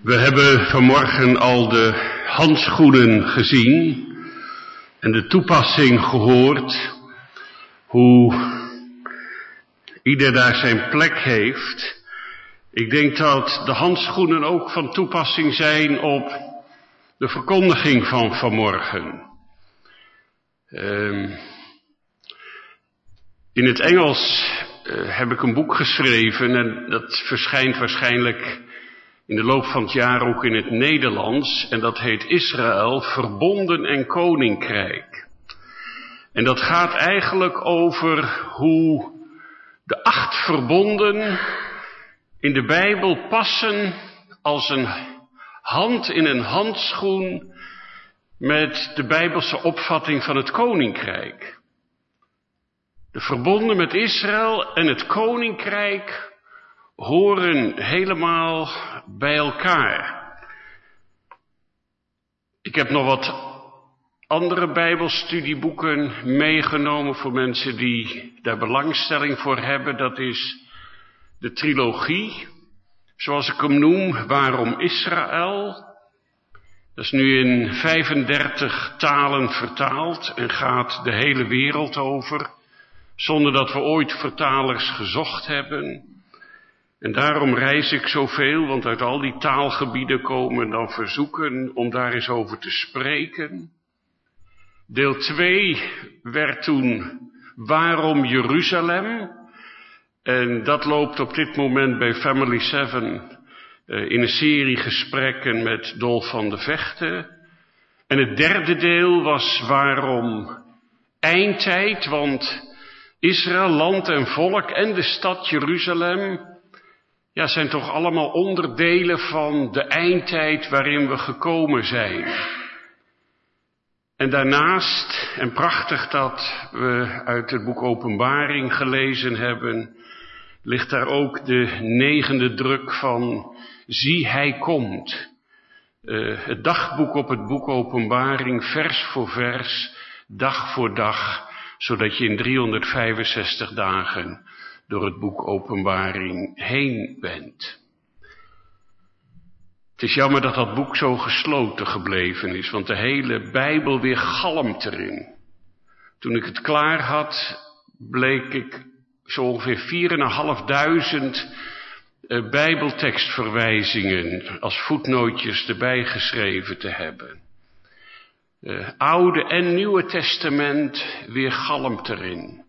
We hebben vanmorgen al de handschoenen gezien en de toepassing gehoord, hoe ieder daar zijn plek heeft. Ik denk dat de handschoenen ook van toepassing zijn op de verkondiging van vanmorgen. In het Engels heb ik een boek geschreven en dat verschijnt waarschijnlijk in de loop van het jaar ook in het Nederlands. En dat heet Israël, Verbonden en Koninkrijk. En dat gaat eigenlijk over hoe de 8 verbonden in de Bijbel passen als een hand in een handschoen met de Bijbelse opvatting van het koninkrijk. De verbonden met Israël en het koninkrijk horen helemaal bij elkaar. Ik heb nog wat andere Bijbelstudieboeken meegenomen voor mensen die daar belangstelling voor hebben. Dat is de trilogie, zoals ik hem noem, Waarom Israël? Dat is nu in 35 talen vertaald en gaat de hele wereld over, zonder dat we ooit vertalers gezocht hebben. En daarom reis ik zoveel, want uit al die taalgebieden komen dan verzoeken om daar eens over te spreken. Deel 2 werd toen Waarom Jeruzalem? En dat loopt op dit moment bij Family 7 in een serie gesprekken met Dolf van de Vechten. En het derde deel was Waarom Eindtijd? Want Israël, land en volk en de stad Jeruzalem, ja, zijn toch allemaal onderdelen van de eindtijd waarin we gekomen zijn. En daarnaast, en prachtig dat we uit het boek Openbaring gelezen hebben, ligt daar ook de 9e druk van Zie, hij komt. Het dagboek op het boek Openbaring, vers voor vers, dag voor dag, zodat je in 365 dagen door het boek Openbaring heen bent. Het is jammer dat dat boek zo gesloten gebleven is, want de hele Bijbel weer galmt erin. Toen ik het klaar had, bleek ik zo ongeveer 4.500 Bijbeltekstverwijzingen als voetnootjes erbij geschreven te hebben. Oude en Nieuwe Testament weer galmt erin.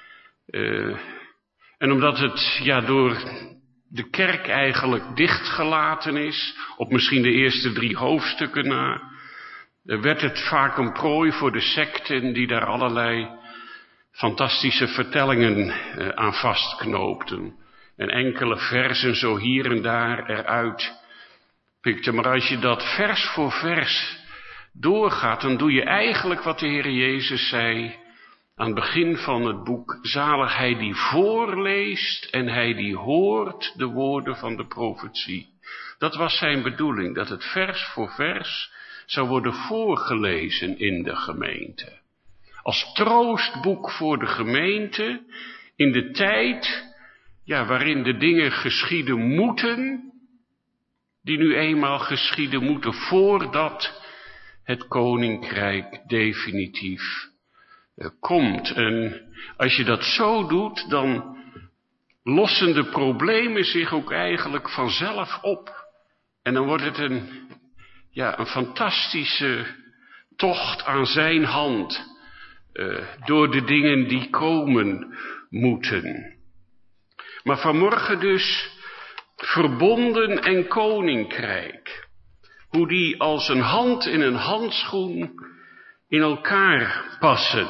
En omdat het door de kerk eigenlijk dichtgelaten is, op misschien de eerste 3 hoofdstukken na, werd het vaak een prooi voor de secten die daar allerlei fantastische vertellingen aan vastknoopten. En enkele versen zo hier en daar eruit pikten. Maar als je dat vers voor vers doorgaat, dan doe je eigenlijk wat de Heer Jezus zei aan het begin van het boek: zalig hij die voorleest en hij die hoort de woorden van de profetie. Dat was zijn bedoeling, dat het vers voor vers zou worden voorgelezen in de gemeente. Als troostboek voor de gemeente in de tijd waarin de dingen geschieden moeten, die nu eenmaal geschieden moeten voordat het koninkrijk definitief komt. En als je dat zo doet, dan lossen de problemen zich ook eigenlijk vanzelf op. En dan wordt het een fantastische tocht aan zijn hand door de dingen die komen moeten. Maar vanmorgen dus verbonden en koninkrijk. Hoe die als een hand in een handschoen in elkaar passen.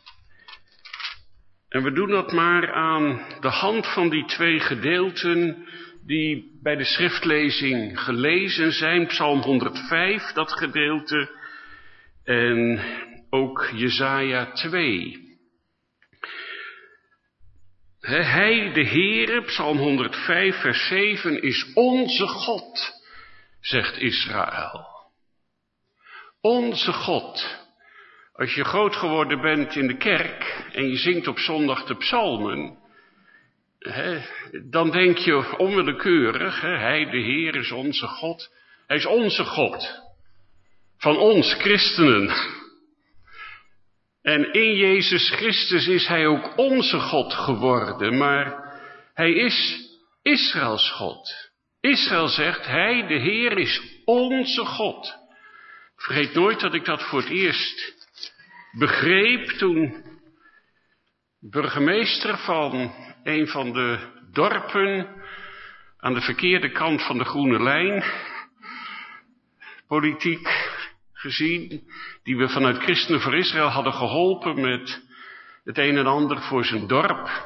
En we doen dat maar aan de hand van die 2 gedeelten die bij de schriftlezing gelezen zijn. Psalm 105, dat gedeelte, en ook Jesaja 2. Hij, de Heere, Psalm 105, vers 7, is onze God, zegt Israël. Onze God. Als je groot geworden bent in de kerk en je zingt op zondag de psalmen, dan denk je onwillekeurig, hij, de Heer, is onze God, Hij is onze God. Van ons, christenen. En in Jezus Christus is hij ook onze God geworden. Maar hij is Israëls God. Israël zegt, hij, de Heer, is onze God. Vergeet nooit dat ik dat voor het eerst begreep toen burgemeester van een van de dorpen aan de verkeerde kant van de groene lijn, politiek gezien, die we vanuit Christenen voor Israël hadden geholpen met het een en ander voor zijn dorp.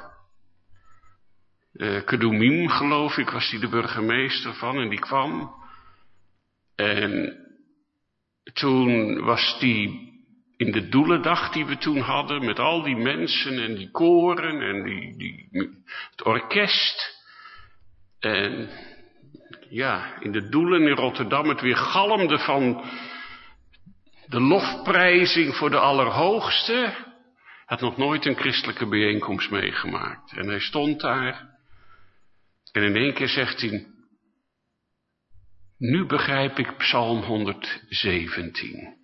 Kedumim, geloof ik, was die de burgemeester van en die kwam. En toen was die in de doelendag die we toen hadden, met al die mensen en die koren en het orkest. En ja, in de doelen in Rotterdam het weer galmde van de lofprijzing voor de Allerhoogste. Hij had nog nooit een christelijke bijeenkomst meegemaakt. En hij stond daar en in één keer zegt hij, nu begrijp ik Psalm 117.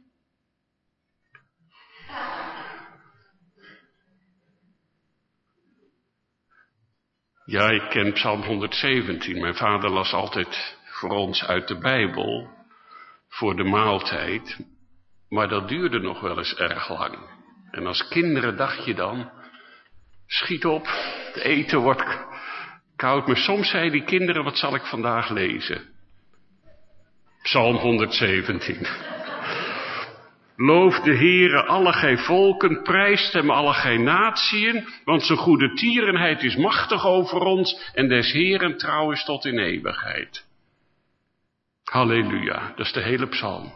Ja, ik ken Psalm 117. Mijn vader las altijd voor ons uit de Bijbel, voor de maaltijd. Maar dat duurde nog wel eens erg lang. En als kinderen dacht je dan, schiet op, het eten wordt koud. Maar soms zeiden die kinderen, wat zal ik vandaag lezen? Psalm 117. Loof de Heere alle gij volken, prijst hem alle gij natieën, want zijn goede tierenheid is machtig over ons en des Heeren trouw is tot in eeuwigheid. Halleluja, dat is de hele psalm.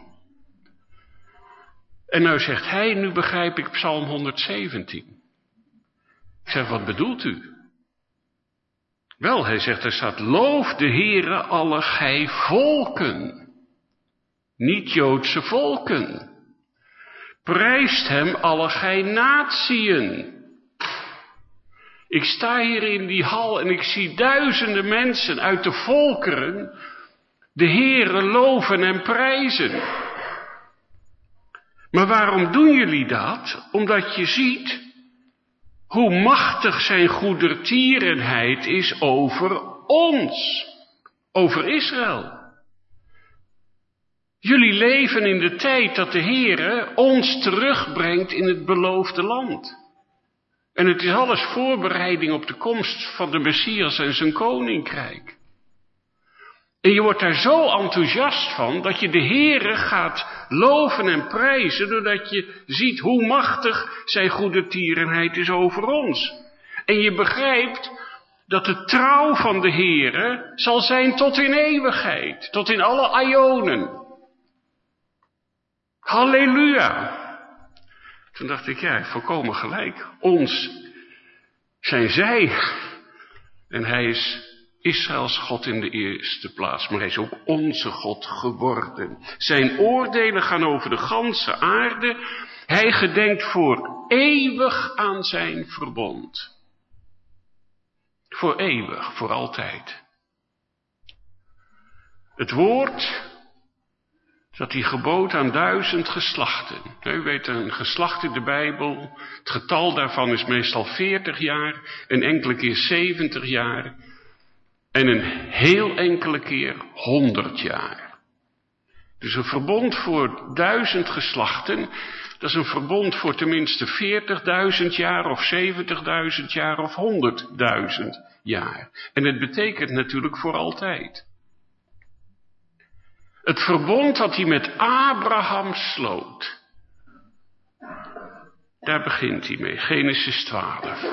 En nou zegt hij, nu begrijp ik Psalm 117. Ik zeg, wat bedoelt u? Wel, hij zegt, er staat, loof de Heere alle gij volken, niet Joodse volken. Prijst hem alle gij natieën. Ik sta hier in die hal en ik zie duizenden mensen uit de volkeren de Heere loven en prijzen. Maar waarom doen jullie dat? Omdat je ziet hoe machtig zijn goedertierenheid is over ons, over Israël. Jullie leven in de tijd dat de Heere ons terugbrengt in het beloofde land. En het is alles voorbereiding op de komst van de Messias en zijn koninkrijk. En je wordt daar zo enthousiast van dat je de Heere gaat loven en prijzen, doordat je ziet hoe machtig zijn goedertierenheid is over ons. En je begrijpt dat de trouw van de Heere zal zijn tot in eeuwigheid, tot in alle aionen. Halleluja. Toen dacht ik, ja, volkomen gelijk. Ons zijn zij. En hij is Israëls God in de eerste plaats. Maar hij is ook onze God geworden. Zijn oordelen gaan over de ganse aarde. Hij gedenkt voor eeuwig aan zijn verbond. Voor eeuwig, voor altijd. Het woord dat hij gebood aan 1000 geslachten. U weet, een geslacht in de Bijbel, het getal daarvan is meestal 40 jaar, een enkele keer 70 jaar en een heel enkele keer 100 jaar. Dus een verbond voor 1000 geslachten, dat is een verbond voor tenminste 40.000 jaar of 70.000 jaar of 100.000 jaar. En het betekent natuurlijk voor altijd. Het verbond dat hij met Abraham sloot. Daar begint hij mee. Genesis 12.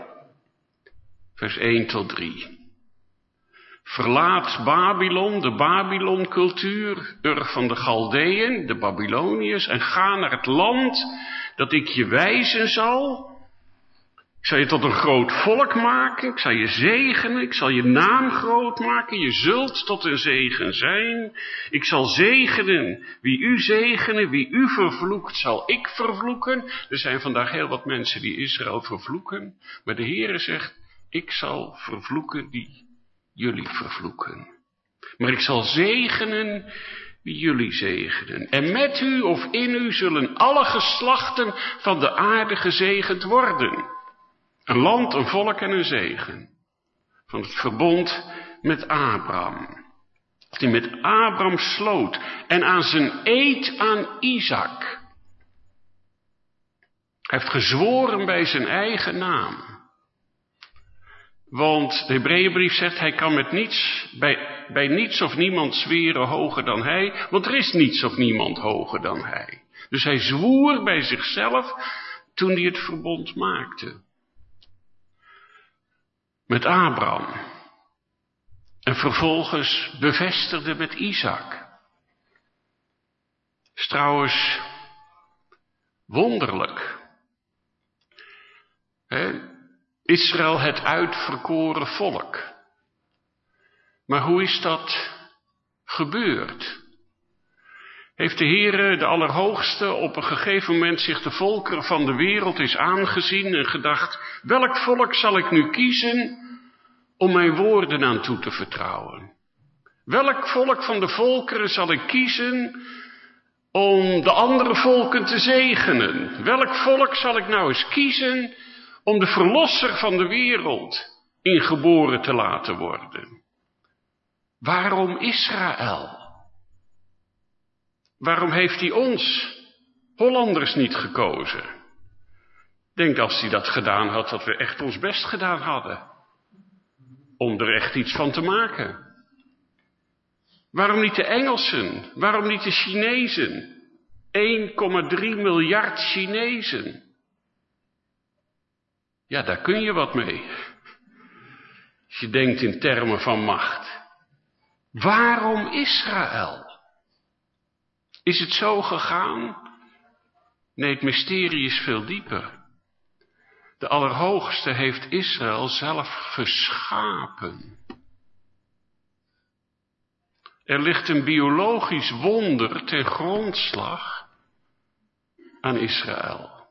Vers 1 tot 3. Verlaat Babylon, de Babylon-cultuur, Ur van de Galdeën, de Babyloniërs, en ga naar het land dat ik je wijzen zal. Ik zal je tot een groot volk maken, ik zal je zegenen, ik zal je naam groot maken, je zult tot een zegen zijn. Ik zal zegenen wie u zegenen, wie u vervloekt, zal ik vervloeken. Er zijn vandaag heel wat mensen die Israël vervloeken, maar de Heere zegt, ik zal vervloeken die jullie vervloeken. Maar ik zal zegenen wie jullie zegenen. En met u of in u zullen alle geslachten van de aarde gezegend worden. Een land, een volk en een zegen. Van het verbond met Abraham. Die met Abraham sloot en aan zijn eed aan Isaac. Hij heeft gezworen bij zijn eigen naam. Want de Hebreeënbrief zegt, hij kan met niets, bij niets of niemand zweren hoger dan hij. Want er is niets of niemand hoger dan hij. Dus hij zwoer bij zichzelf toen hij het verbond maakte. Met Abraham. En vervolgens bevestigde met Isaac. Is trouwens wonderlijk. Israël het uitverkoren volk. Maar hoe is dat gebeurd? Heeft de Heere, de Allerhoogste, op een gegeven moment zich de volkeren van de wereld eens aangezien en gedacht, welk volk zal ik nu kiezen om mijn woorden aan toe te vertrouwen? Welk volk van de volkeren zal ik kiezen om de andere volken te zegenen? Welk volk zal ik nou eens kiezen om de verlosser van de wereld ingeboren te laten worden? Waarom Israël? Waarom heeft hij ons, Hollanders, niet gekozen? Ik denk als hij dat gedaan had, dat we echt ons best gedaan hadden. Om er echt iets van te maken. Waarom niet de Engelsen? Waarom niet de Chinezen? 1,3 miljard Chinezen. Ja, daar kun je wat mee. Als je denkt in termen van macht. Waarom Israël? Is het zo gegaan? Nee, het mysterie is veel dieper. De Allerhoogste heeft Israël zelf geschapen. Er ligt een biologisch wonder ten grondslag aan Israël.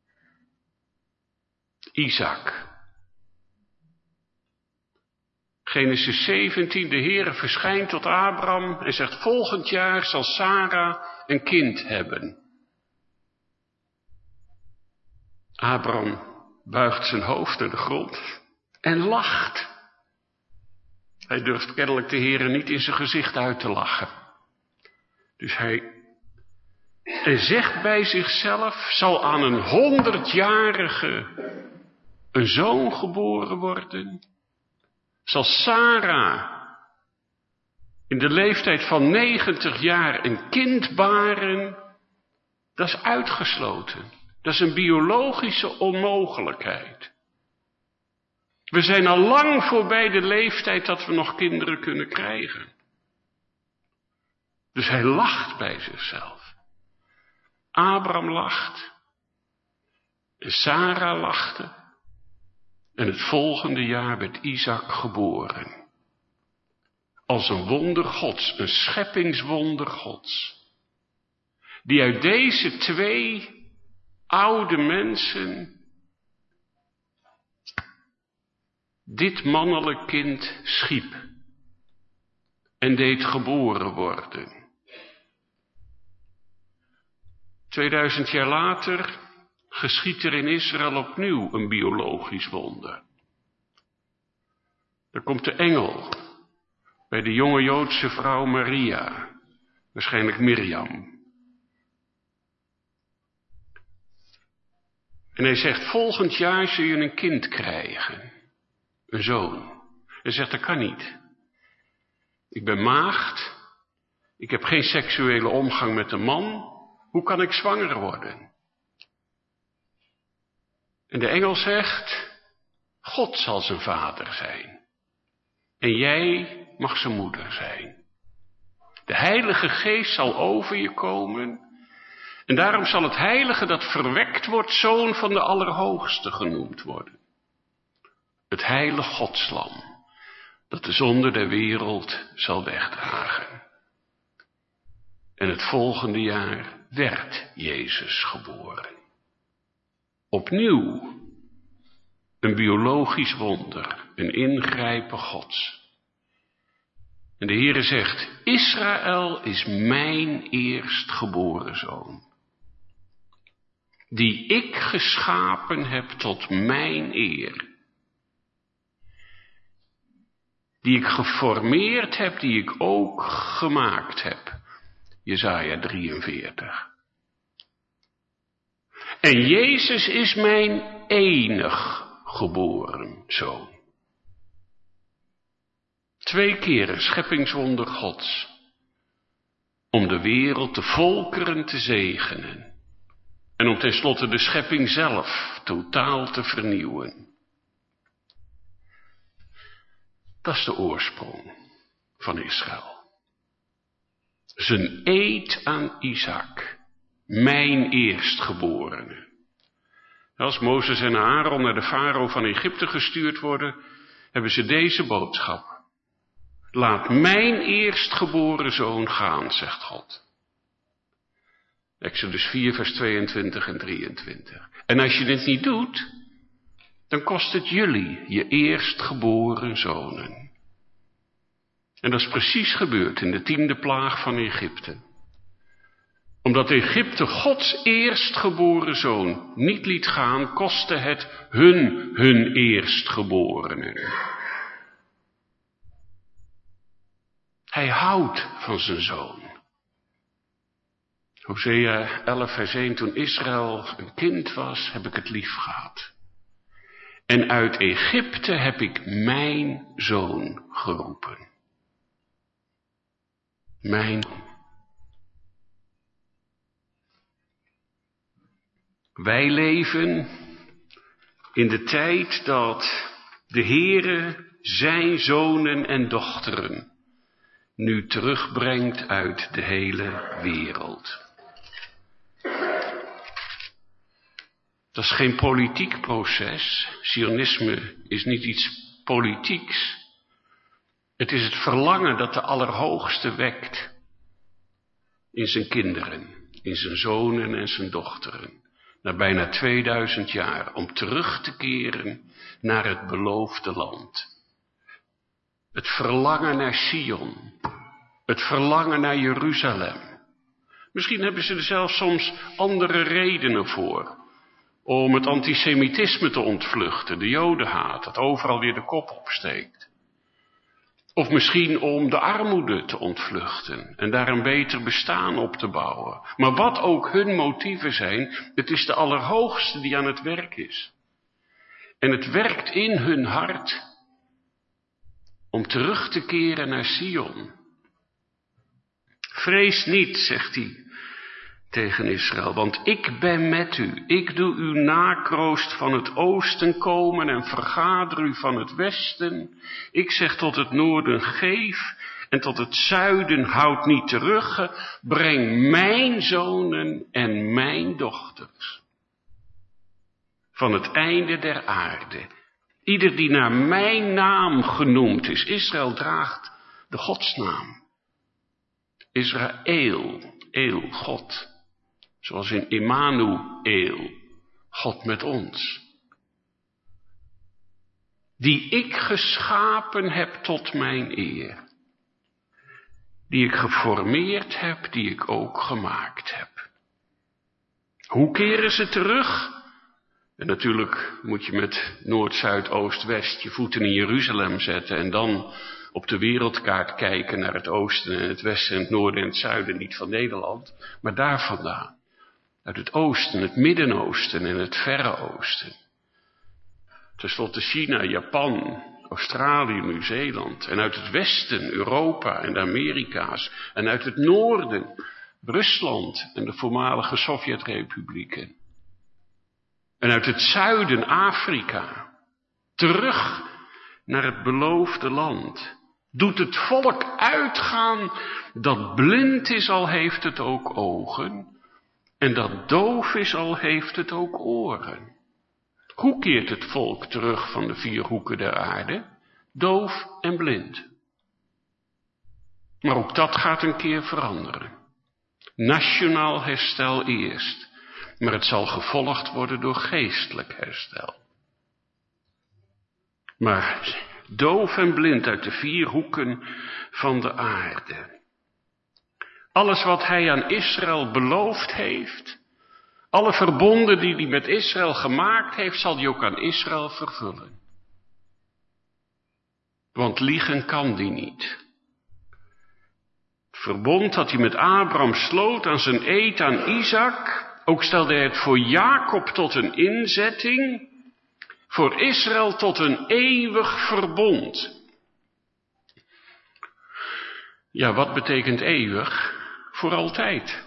Isaac. Genesis 17, de Heere verschijnt tot Abraham en zegt, volgend jaar zal Sara een kind hebben. Abraham buigt zijn hoofd naar de grond en lacht. Hij durft kennelijk de Heere niet in zijn gezicht uit te lachen. Dus hij zegt bij zichzelf, zal aan een 100-jarige een zoon geboren worden? Zal Sara in de leeftijd van 90 jaar een kind baren? Dat is uitgesloten. Dat is een biologische onmogelijkheid. We zijn al lang voorbij de leeftijd dat we nog kinderen kunnen krijgen. Dus hij lacht bij zichzelf. Abraham lacht. En Sara lachte. En het volgende jaar werd Isaac geboren. Als een wonder Gods, een scheppingswonder Gods. Die uit deze twee oude mensen dit mannelijk kind schiep en deed geboren worden. 2000 jaar later geschiedt er in Israël opnieuw een biologisch wonder. Er komt de engel bij de jonge Joodse vrouw Maria, waarschijnlijk Mirjam. En hij zegt, volgend jaar zul je een kind krijgen. Een zoon. Hij zegt, dat kan niet. Ik ben maagd. Ik heb geen seksuele omgang met een man. Hoe kan ik zwanger worden? En de engel zegt, God zal zijn vader zijn. En jij mag zijn moeder zijn. De Heilige Geest zal over je komen. En daarom zal het heilige dat verwekt wordt, zoon van de Allerhoogste genoemd worden. Het heilige Godslam, dat de zonde der wereld zal wegdragen. En het volgende jaar werd Jezus geboren. Opnieuw een biologisch wonder, een ingrijpen Gods. En de Heere zegt, Israël is mijn eerstgeboren zoon, die ik geschapen heb tot mijn eer, die ik geformeerd heb, die ik ook gemaakt heb. Jesaja 43. En Jezus is mijn enig geboren zoon. 2 keren scheppingswonder Gods, om de wereld, de volkeren te zegenen. En om tenslotte de schepping zelf totaal te vernieuwen. Dat is de oorsprong van Israël. Zijn eed aan Isaac, mijn eerstgeborene. Als Mozes en Aaron naar de farao van Egypte gestuurd worden, hebben ze deze boodschap. Laat mijn eerstgeboren zoon gaan, zegt God. Exodus 4, vers 22 en 23. En als je dit niet doet, dan kost het jullie, je eerstgeboren zonen. En dat is precies gebeurd in de 10e plaag van Egypte. Omdat Egypte Gods eerstgeboren zoon niet liet gaan, kostte het hun eerstgeborenen. Hij houdt van zijn zoon. Hosea 11 vers 1, toen Israël een kind was, heb ik het lief gehad. En uit Egypte heb ik mijn zoon geroepen. Mijn zoon. Wij leven in de tijd dat de Heere zijn zonen en dochteren nu terugbrengt uit de hele wereld. Dat is geen politiek proces. Zionisme is niet iets politieks. Het is het verlangen dat de Allerhoogste wekt in zijn kinderen, in zijn zonen en zijn dochteren. Na bijna 2000 jaar, om terug te keren naar het beloofde land. Het verlangen naar Sion. Het verlangen naar Jeruzalem. Misschien hebben ze er zelfs soms andere redenen voor. Om het antisemitisme te ontvluchten, de jodenhaat, dat overal weer de kop opsteekt. Of misschien om de armoede te ontvluchten en daar een beter bestaan op te bouwen. Maar wat ook hun motieven zijn, het is de Allerhoogste die aan het werk is. En het werkt in hun hart om terug te keren naar Sion. Vrees niet, zegt hij tegen Israël, want ik ben met u. Ik doe u nakroost van het oosten komen en vergader u van het westen. Ik zeg tot het noorden geef en tot het zuiden houd niet terug. Breng mijn zonen en mijn dochters van het einde der aarde. Ieder die naar mijn naam genoemd is. Israël draagt de Godsnaam. Israël, God. Zoals in Immanuel, God met ons. Die ik geschapen heb tot mijn eer. Die ik geformeerd heb, die ik ook gemaakt heb. Hoe keren ze terug? En natuurlijk moet je met Noord, Zuid, Oost, West je voeten in Jeruzalem zetten en dan op de wereldkaart kijken naar het oosten en het westen en het noorden en het zuiden, niet van Nederland, maar daar vandaan. Uit het oosten, het Midden-Oosten en het Verre Oosten. Ten slotte China, Japan, Australië, Nieuw-Zeeland. En uit het westen, Europa en de Amerika's. En uit het noorden, Rusland en de voormalige Sovjet-republieken. En uit het zuiden, Afrika. Terug naar het beloofde land. Doet het volk uitgaan dat blind is, al heeft het ook ogen. En dat doof is, al heeft het ook oren. Hoe keert het volk terug van de 4 hoeken der aarde? Doof en blind. Maar ook dat gaat een keer veranderen. Nationaal herstel eerst, maar het zal gevolgd worden door geestelijk herstel. Maar Doof en blind uit de 4 hoeken van de aarde. Alles wat hij aan Israël beloofd heeft, alle verbonden die hij met Israël gemaakt heeft, zal hij ook aan Israël vervullen. Want liegen kan die niet. Het verbond dat hij met Abraham sloot aan zijn eed aan Isaac, ook stelde hij het voor Jacob tot een inzetting, voor Israël tot een eeuwig verbond. Ja, wat betekent eeuwig? Voor altijd.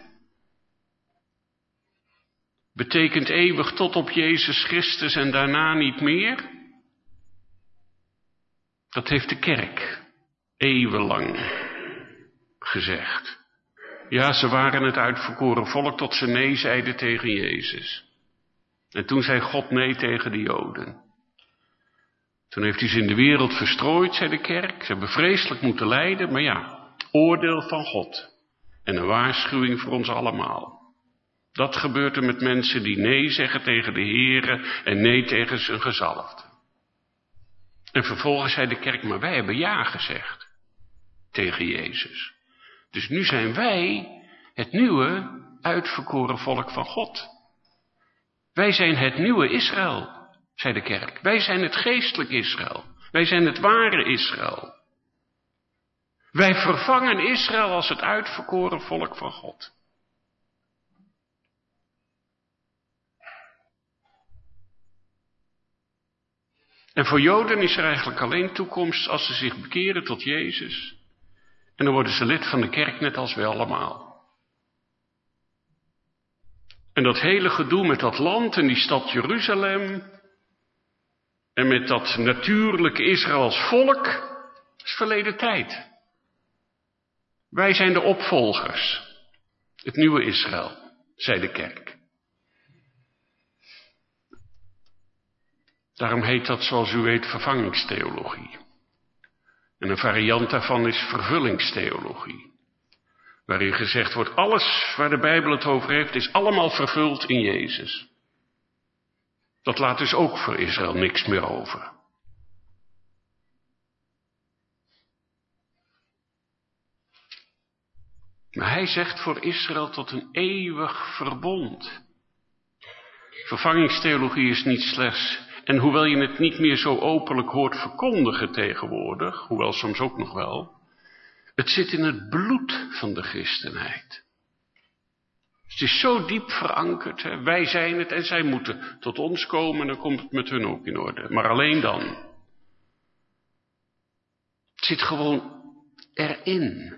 Betekent eeuwig tot op Jezus Christus en daarna niet meer? Dat heeft de kerk eeuwenlang gezegd. Ja, ze waren het uitverkoren volk tot ze nee zeiden tegen Jezus. En toen zei God nee tegen de Joden. Toen heeft hij ze in de wereld verstrooid, zei de kerk. Ze hebben vreselijk moeten lijden, maar ja, oordeel van God. En een waarschuwing voor ons allemaal. Dat gebeurt er met mensen die nee zeggen tegen de Heere en nee tegen zijn gezalfde. En vervolgens zei de kerk, maar wij hebben ja gezegd tegen Jezus. Dus nu zijn wij het nieuwe uitverkoren volk van God. Wij zijn het nieuwe Israël, zei de kerk. Wij zijn het geestelijk Israël. Wij zijn het ware Israël. Wij vervangen Israël als het uitverkoren volk van God. En voor Joden is er eigenlijk alleen toekomst als ze zich bekeren tot Jezus. En dan worden ze lid van de kerk net als wij allemaal. En dat hele gedoe met dat land en die stad Jeruzalem en met dat natuurlijke Israël als volk, is verleden tijd. Wij zijn de opvolgers, het nieuwe Israël, zei de kerk. Daarom heet dat, zoals u weet, vervangingstheologie. En een variant daarvan is vervullingstheologie. Waarin gezegd wordt, alles waar de Bijbel het over heeft, is allemaal vervuld in Jezus. Dat laat dus ook voor Israël niks meer over. Maar hij zegt voor Israël tot een eeuwig verbond. Vervangingstheologie is niet slechts, en hoewel je het niet meer zo openlijk hoort verkondigen tegenwoordig, hoewel soms ook nog wel, het zit in het bloed van de christenheid. Het is zo diep verankerd, hè? Wij zijn het en zij moeten tot ons komen en dan komt het met hun ook in orde. Maar alleen dan. Het zit gewoon erin.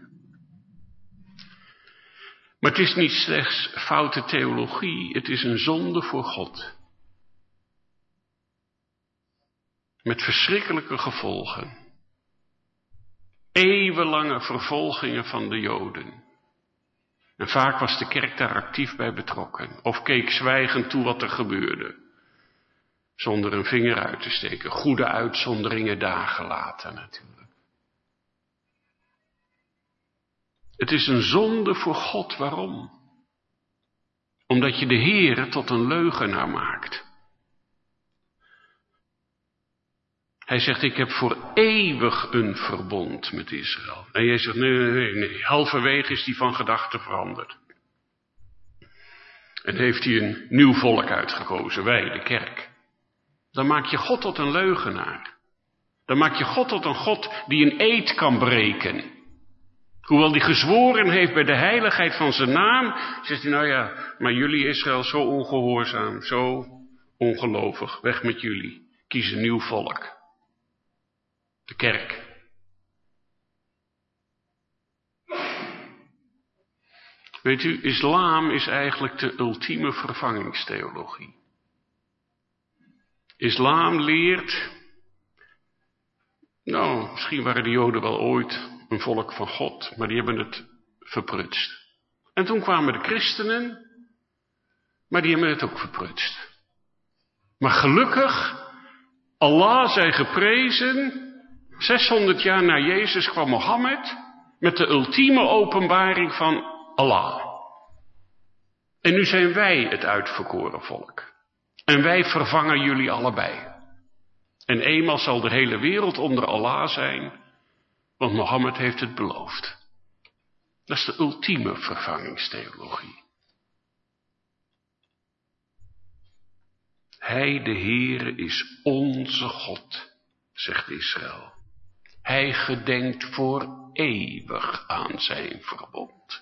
Maar het is niet slechts foute theologie, het is een zonde voor God. Met verschrikkelijke gevolgen. Eeuwenlange vervolgingen van de Joden. En vaak was de kerk daar actief bij betrokken. Of keek zwijgend toe wat er gebeurde. Zonder een vinger uit te steken. Goede uitzonderingen daar gelaten natuurlijk. Het is een zonde voor God. Waarom? Omdat je de Heere tot een leugenaar maakt. Hij zegt, ik heb voor eeuwig een verbond met Israël. En jij zegt, nee. Halverwege is die van gedachten veranderd. En heeft hij een nieuw volk uitgekozen, wij, de kerk. Dan maak je God tot een leugenaar. Dan maak je God tot een God die een eed kan breken. Hoewel die gezworen heeft bij de heiligheid van zijn naam, zegt hij, nou ja, maar jullie Israël zo ongehoorzaam, zo ongelovig, weg met jullie. Kies een nieuw volk. De kerk. Weet u, islam is eigenlijk de ultieme vervangingstheologie. Islam leert, nou, misschien waren de Joden wel ooit een volk van God, maar die hebben het verprutst. En toen kwamen de christenen, maar die hebben het ook verprutst. Maar gelukkig, Allah zij geprezen, 600 jaar na Jezus kwam Mohammed met de ultieme openbaring van Allah. En nu zijn wij het uitverkoren volk. En wij vervangen jullie allebei. En eenmaal zal de hele wereld onder Allah zijn, want Mohammed heeft het beloofd. Dat is de ultieme vervangingstheologie. Hij, de Heere, is onze God, zegt Israël. Hij gedenkt voor eeuwig aan zijn verbond.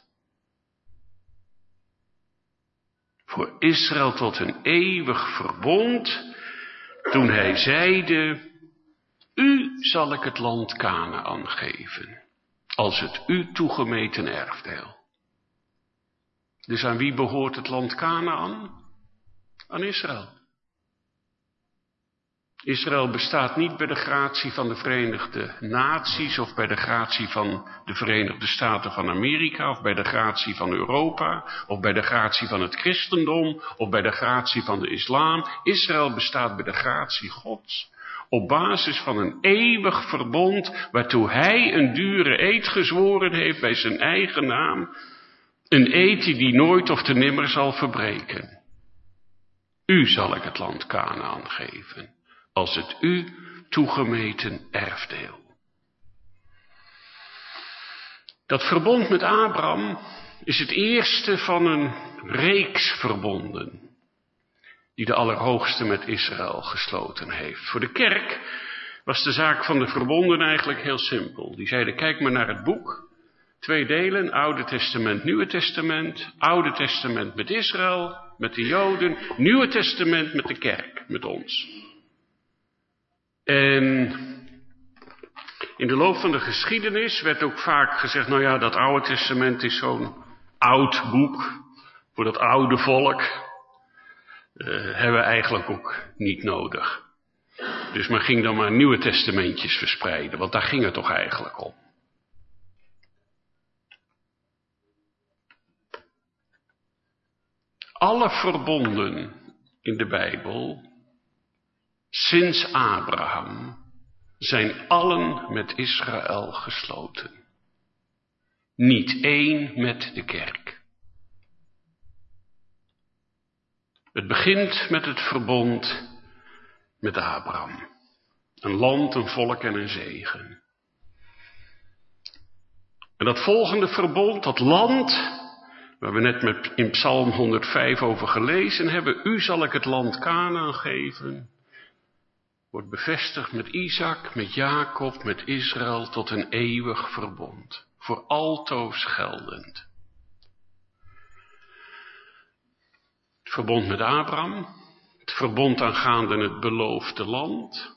Voor Israël tot een eeuwig verbond, toen hij zeide, u zal ik het land Kanaän geven, als het u toegemeten erfdeel. Dus aan wie behoort het land Kanaän? Aan Israël. Israël bestaat niet bij de gratie van de Verenigde Naties of bij de gratie van de Verenigde Staten van Amerika of bij de gratie van Europa of bij de gratie van het christendom of bij de gratie van de islam. Israël bestaat bij de gratie Gods op basis van een eeuwig verbond waartoe hij een dure eed gezworen heeft bij zijn eigen naam. Een eed die nooit of te nimmer zal verbreken. U zal ik het land Kanaän geven, als het u toegemeten erfdeel. Dat verbond met Abraham is het eerste van een reeks verbonden die de Allerhoogste met Israël gesloten heeft. Voor de kerk was de zaak van de verbonden eigenlijk heel simpel. Die zeiden, kijk maar naar het boek. 2 delen, Oude Testament, Nieuwe Testament. Oude Testament met Israël, met de Joden. Nieuwe Testament met de kerk, met ons. En in de loop van de geschiedenis werd ook vaak gezegd, nou ja, dat Oude Testament is zo'n oud boek voor dat oude volk. Hebben we eigenlijk ook niet nodig. Dus men ging dan maar Nieuwe Testamentjes verspreiden, want daar ging het toch eigenlijk om. Alle verbonden in de Bijbel, sinds Abraham, zijn allen met Israël gesloten. Niet één met de kerk. Het begint met het verbond met Abraham. Een land, een volk en een zegen. En dat volgende verbond, dat land, waar we net in Psalm 105 over gelezen hebben, u zal ik het land Kanaän geven, wordt bevestigd met Isaac, met Jacob, met Israël tot een eeuwig verbond. Voor altoos geldend. Het verbond met Abraham, het verbond aangaande het beloofde land,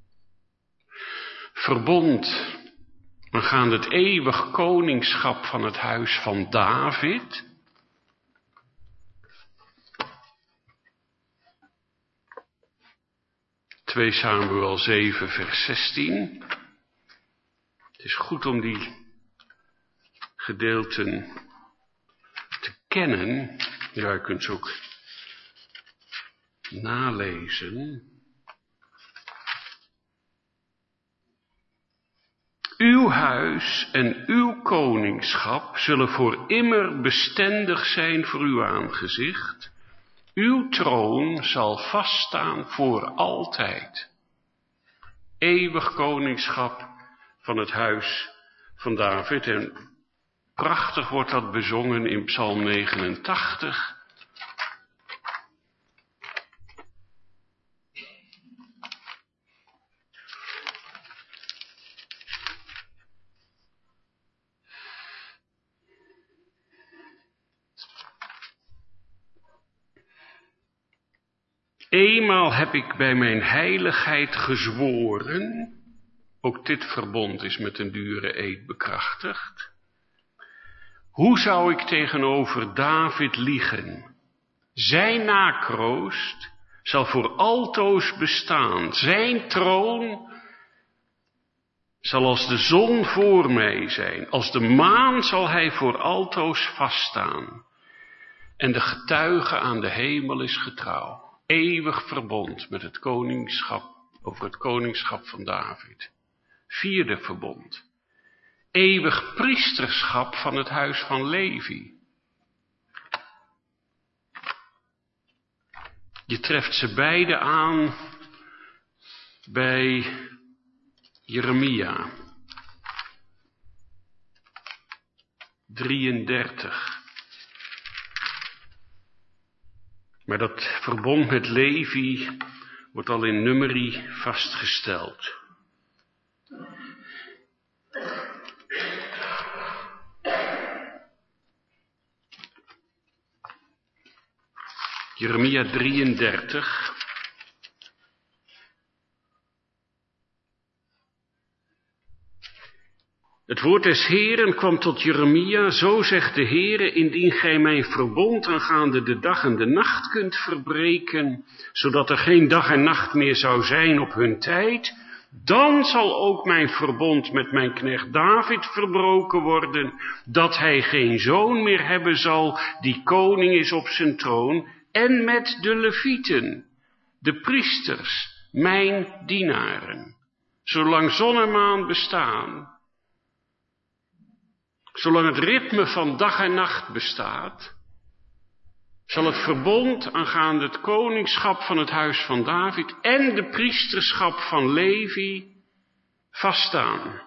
verbond aangaande het eeuwig koningschap van het huis van David. (2 Samuel 7 vers 16. Het is goed om die gedeelten te kennen. Ja, je kunt ze ook nalezen. Uw huis en uw koningschap zullen voor immer bestendig zijn voor uw aangezicht. Uw troon zal vaststaan voor altijd. Eeuwig koningschap van het huis van David. En prachtig wordt dat bezongen in Psalm 89. Eenmaal heb ik bij mijn heiligheid gezworen, ook dit verbond is met een dure eed bekrachtigd. Hoe zou ik tegenover David liegen? Zijn nakroost zal voor altoos bestaan. Zijn troon zal als de zon voor mij zijn. Als de maan zal hij voor altoos vaststaan. En de getuige aan de hemel is getrouw. Eeuwig verbond met het koningschap, over het koningschap van David. 4e verbond. Eeuwig priesterschap van het huis van Levi. Je treft ze beide aan bij Jeremia 33. Maar dat verbond met Levi wordt al in Numeri vastgesteld. Jeremia 33. Het woord des Heeren kwam tot Jeremia, zo zegt de Heere, indien gij mijn verbond aangaande de dag en de nacht kunt verbreken, zodat er geen dag en nacht meer zou zijn op hun tijd, dan zal ook mijn verbond met mijn knecht David verbroken worden, dat hij geen zoon meer hebben zal, die koning is op zijn troon, en met de Levieten, de priesters, mijn dienaren, zolang zon en maan bestaan. Zolang het ritme van dag en nacht bestaat, zal het verbond aangaande het koningschap van het huis van David en de priesterschap van Levi vaststaan.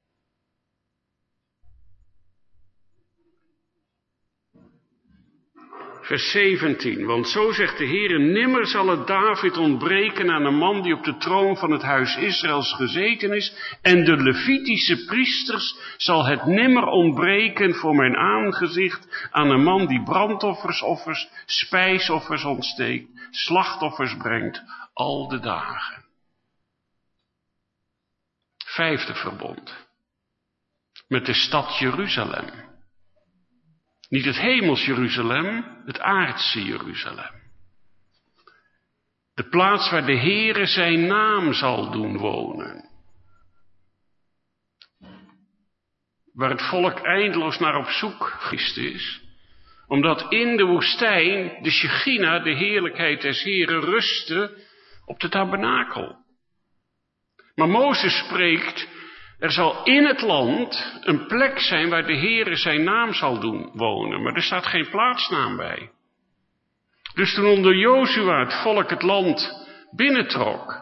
Vers 17, want zo zegt de Heere, nimmer zal het David ontbreken aan een man die op de troon van het huis Israëls gezeten is, en de Levitische priesters zal het nimmer ontbreken voor mijn aangezicht aan een man die brandoffers offers, spijsoffers ontsteekt, slachtoffers brengt, al de dagen. Vijfde verbond, met de stad Jeruzalem. Niet het hemels Jeruzalem, het aardse Jeruzalem. De plaats waar de Heere zijn naam zal doen wonen. Waar het volk eindeloos naar op zoek is. Omdat in de woestijn de Shechina, de heerlijkheid des Heeren, rustte op de tabernakel. Maar Mozes spreekt, er zal in het land een plek zijn waar de Heere zijn naam zal doen wonen. Maar er staat geen plaatsnaam bij. Dus toen onder Jozua het volk het land binnentrok,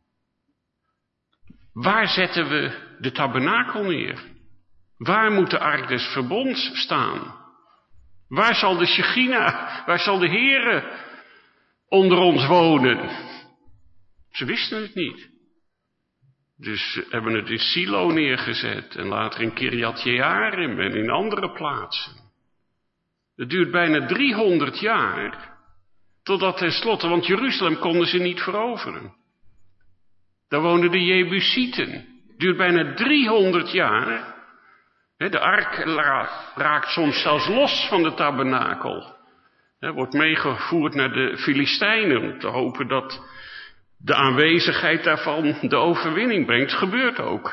waar zetten we de tabernakel neer? Waar moet de ark des verbonds staan? Waar zal de Shechina, waar zal de Heere onder ons wonen? Ze wisten het niet. Dus ze hebben het in Silo neergezet en later in Kirjat Jearim en in andere plaatsen. Het duurt bijna 300 jaar totdat tenslotte, want Jeruzalem konden ze niet veroveren. Daar woonden de Jebusieten. Het duurt bijna 300 jaar. De ark raakt soms zelfs los van de tabernakel. Wordt meegevoerd naar de Filistijnen om te hopen dat de aanwezigheid daarvan de overwinning brengt. Gebeurt ook.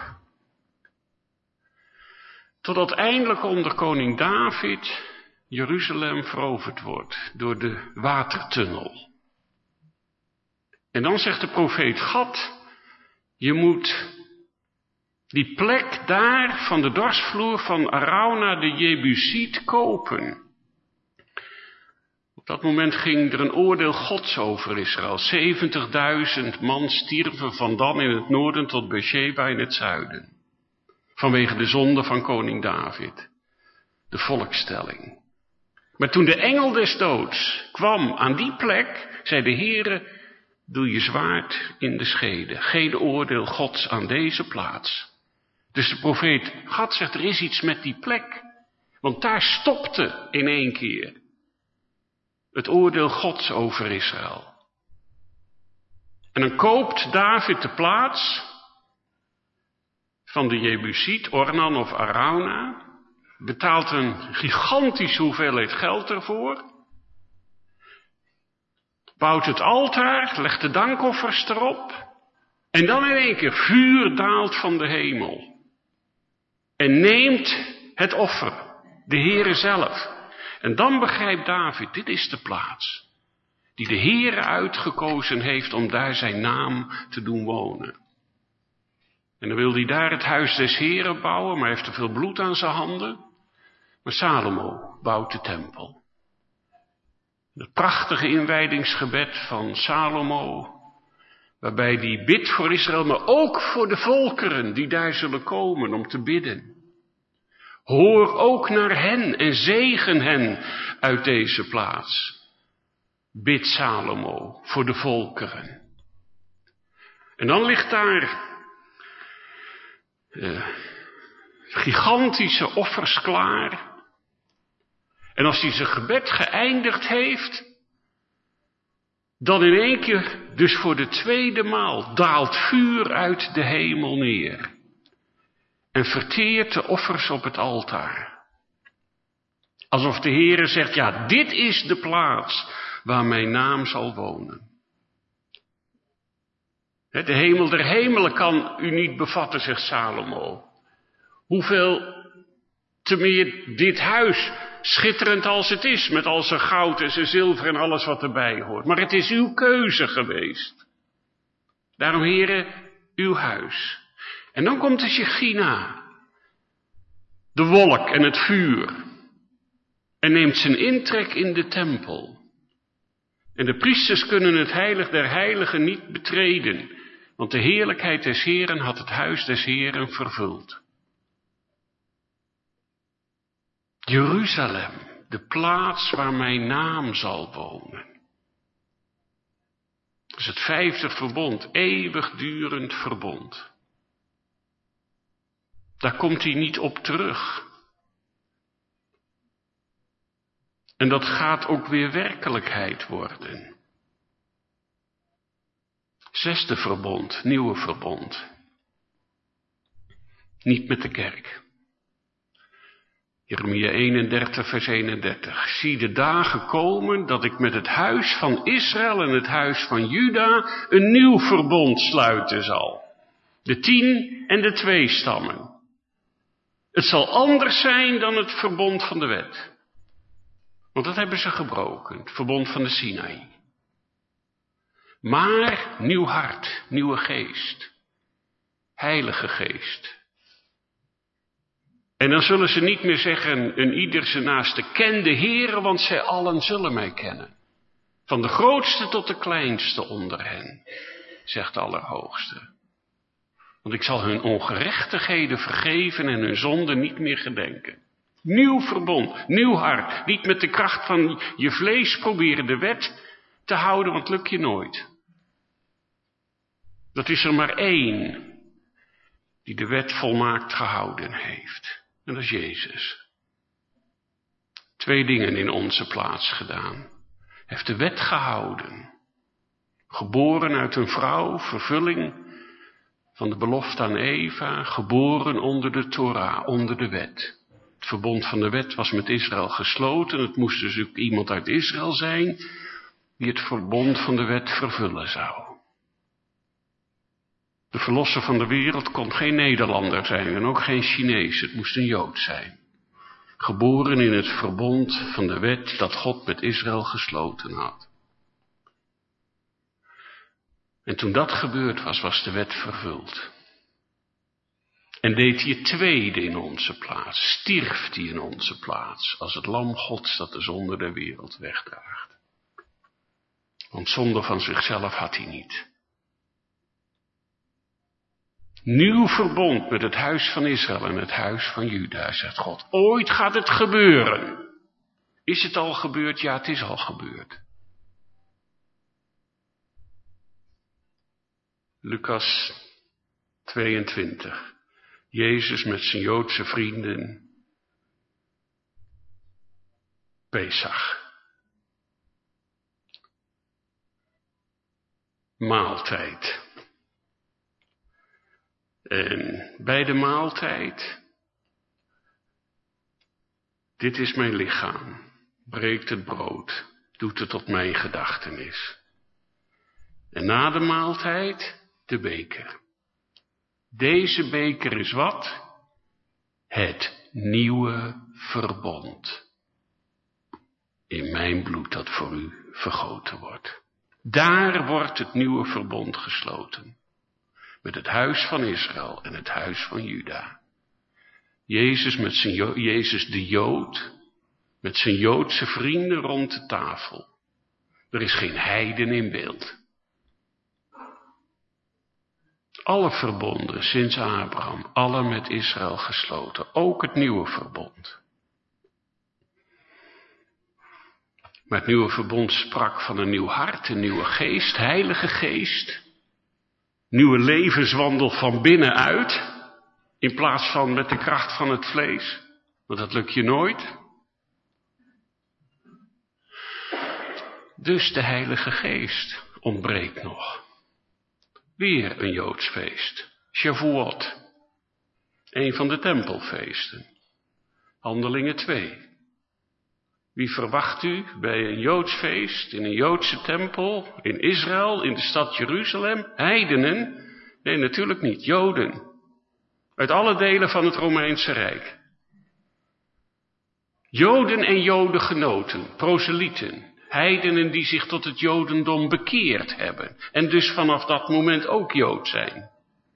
Totdat eindelijk onder koning David Jeruzalem veroverd wordt door de watertunnel. En dan zegt de profeet Gad, je moet die plek daar van de dorsvloer van Arauna de Jebusiet kopen. Op dat moment ging er een oordeel Gods over Israël. 70.000 man stierven van Dan in het noorden tot Beersheba in het zuiden. Vanwege de zonde van koning David. De volkstelling. Maar toen de engel des doods kwam aan die plek, zei de Heere, doe je zwaard in de schede. Geen oordeel Gods aan deze plaats. Dus de profeet Gad zegt, er is iets met die plek. Want daar stopte in één keer het oordeel Gods over Israël. En dan koopt David de plaats van de Jebusiet, Ornan of Arauna, betaalt een gigantische hoeveelheid geld ervoor, bouwt het altaar, legt de dankoffers erop, en dan in één keer vuur daalt van de hemel. En neemt het offer, de Heere zelf. En dan begrijpt David, dit is de plaats die de Heere uitgekozen heeft om daar zijn naam te doen wonen. En dan wil hij daar het huis des Heeren bouwen, maar hij heeft te veel bloed aan zijn handen. Maar Salomo bouwt de tempel. Het prachtige inwijdingsgebed van Salomo waarbij hij bidt voor Israël, maar ook voor de volkeren die daar zullen komen om te bidden. Hoor ook naar hen en zegen hen uit deze plaats. Bid Salomo voor de volkeren. En dan ligt daar gigantische offers klaar. En als hij zijn gebed geëindigd heeft, dan in één keer, dus voor de tweede maal, daalt vuur uit de hemel neer. En verteert de offers op het altaar. Alsof de Heere zegt, ja, dit is de plaats waar mijn naam zal wonen. De hemel der hemelen kan u niet bevatten, zegt Salomo. Hoeveel te meer dit huis, schitterend als het is, met al zijn goud en zijn zilver en alles wat erbij hoort. Maar het is uw keuze geweest. Daarom, Heere, uw huis. En dan komt de Shechina, de wolk en het vuur, en neemt zijn intrek in de tempel. En de priesters kunnen het heilig der heiligen niet betreden, want de heerlijkheid des Heeren had het huis des Heeren vervuld. Jeruzalem, de plaats waar mijn naam zal wonen. Dat is het 5e verbond, eeuwigdurend verbond. Daar komt hij niet op terug. En dat gaat ook weer werkelijkheid worden. 6e verbond, nieuwe verbond. Niet met de kerk. Jeremia 31, vers 31. Zie de dagen komen dat ik met het huis van Israël en het huis van Juda een nieuw verbond sluiten zal. De 10 en de 2 stammen. Het zal anders zijn dan het verbond van de wet. Want dat hebben ze gebroken, het verbond van de Sinaï. Maar nieuw hart, nieuwe geest. Heilige geest. En dan zullen ze niet meer zeggen, een ieder zijn naaste, ken de Heere, want zij allen zullen mij kennen. Van de grootste tot de kleinste onder hen, zegt de Allerhoogste. Want ik zal hun ongerechtigheden vergeven en hun zonden niet meer gedenken. Nieuw verbond, nieuw hart. Niet met de kracht van je vlees proberen de wet te houden, want lukt je nooit. Dat is er maar één die de wet volmaakt gehouden heeft. En dat is Jezus. 2 dingen in onze plaats gedaan. Hij heeft de wet gehouden. Geboren uit een vrouw, vervulling van de belofte aan Eva, geboren onder de Torah, onder de wet. Het verbond van de wet was met Israël gesloten. Het moest dus ook iemand uit Israël zijn die het verbond van de wet vervullen zou. De verlosser van de wereld kon geen Nederlander zijn en ook geen Chinees. Het moest een Jood zijn. Geboren in het verbond van de wet dat God met Israël gesloten had. En toen dat gebeurd was, was de wet vervuld. En deed hij het tweede in onze plaats. Stierf hij in onze plaats. Als het lam Gods dat de zonde der wereld wegdraagt. Want zonde van zichzelf had hij niet. Nieuw verbond met het huis van Israël en het huis van Juda, zegt God. Ooit gaat het gebeuren. Is het al gebeurd? Ja, het is al gebeurd. Lucas 22. Jezus met zijn Joodse vrienden. Pesach. Maaltijd. En bij de maaltijd, dit is mijn lichaam, breekt het brood, doet het tot mijn gedachtenis. En na de maaltijd, de beker. Deze beker is wat? Het nieuwe verbond. In mijn bloed dat voor u vergoten wordt. Daar wordt het nieuwe verbond gesloten. Met het huis van Israël en het huis van Juda. Jezus de Jood, met zijn Joodse vrienden rond de tafel. Er is geen heiden in beeld. Alle verbonden sinds Abraham, alle met Israël gesloten, ook het nieuwe verbond. Maar het nieuwe verbond sprak van een nieuw hart, een nieuwe geest, heilige geest. Nieuwe levenswandel van binnenuit, in plaats van met de kracht van het vlees. Want dat lukt je nooit. Dus de heilige geest ontbreekt nog. Weer een Joods feest. Shavuot. Een van de tempelfeesten. Handelingen 2. Wie verwacht u bij een Joods feest, in een Joodse tempel, in Israël, in de stad Jeruzalem? Heidenen? Nee, natuurlijk niet. Joden. Uit alle delen van het Romeinse Rijk. Joden en jodengenoten, proselieten. Heidenen die zich tot het Jodendom bekeerd hebben. En dus vanaf dat moment ook Jood zijn.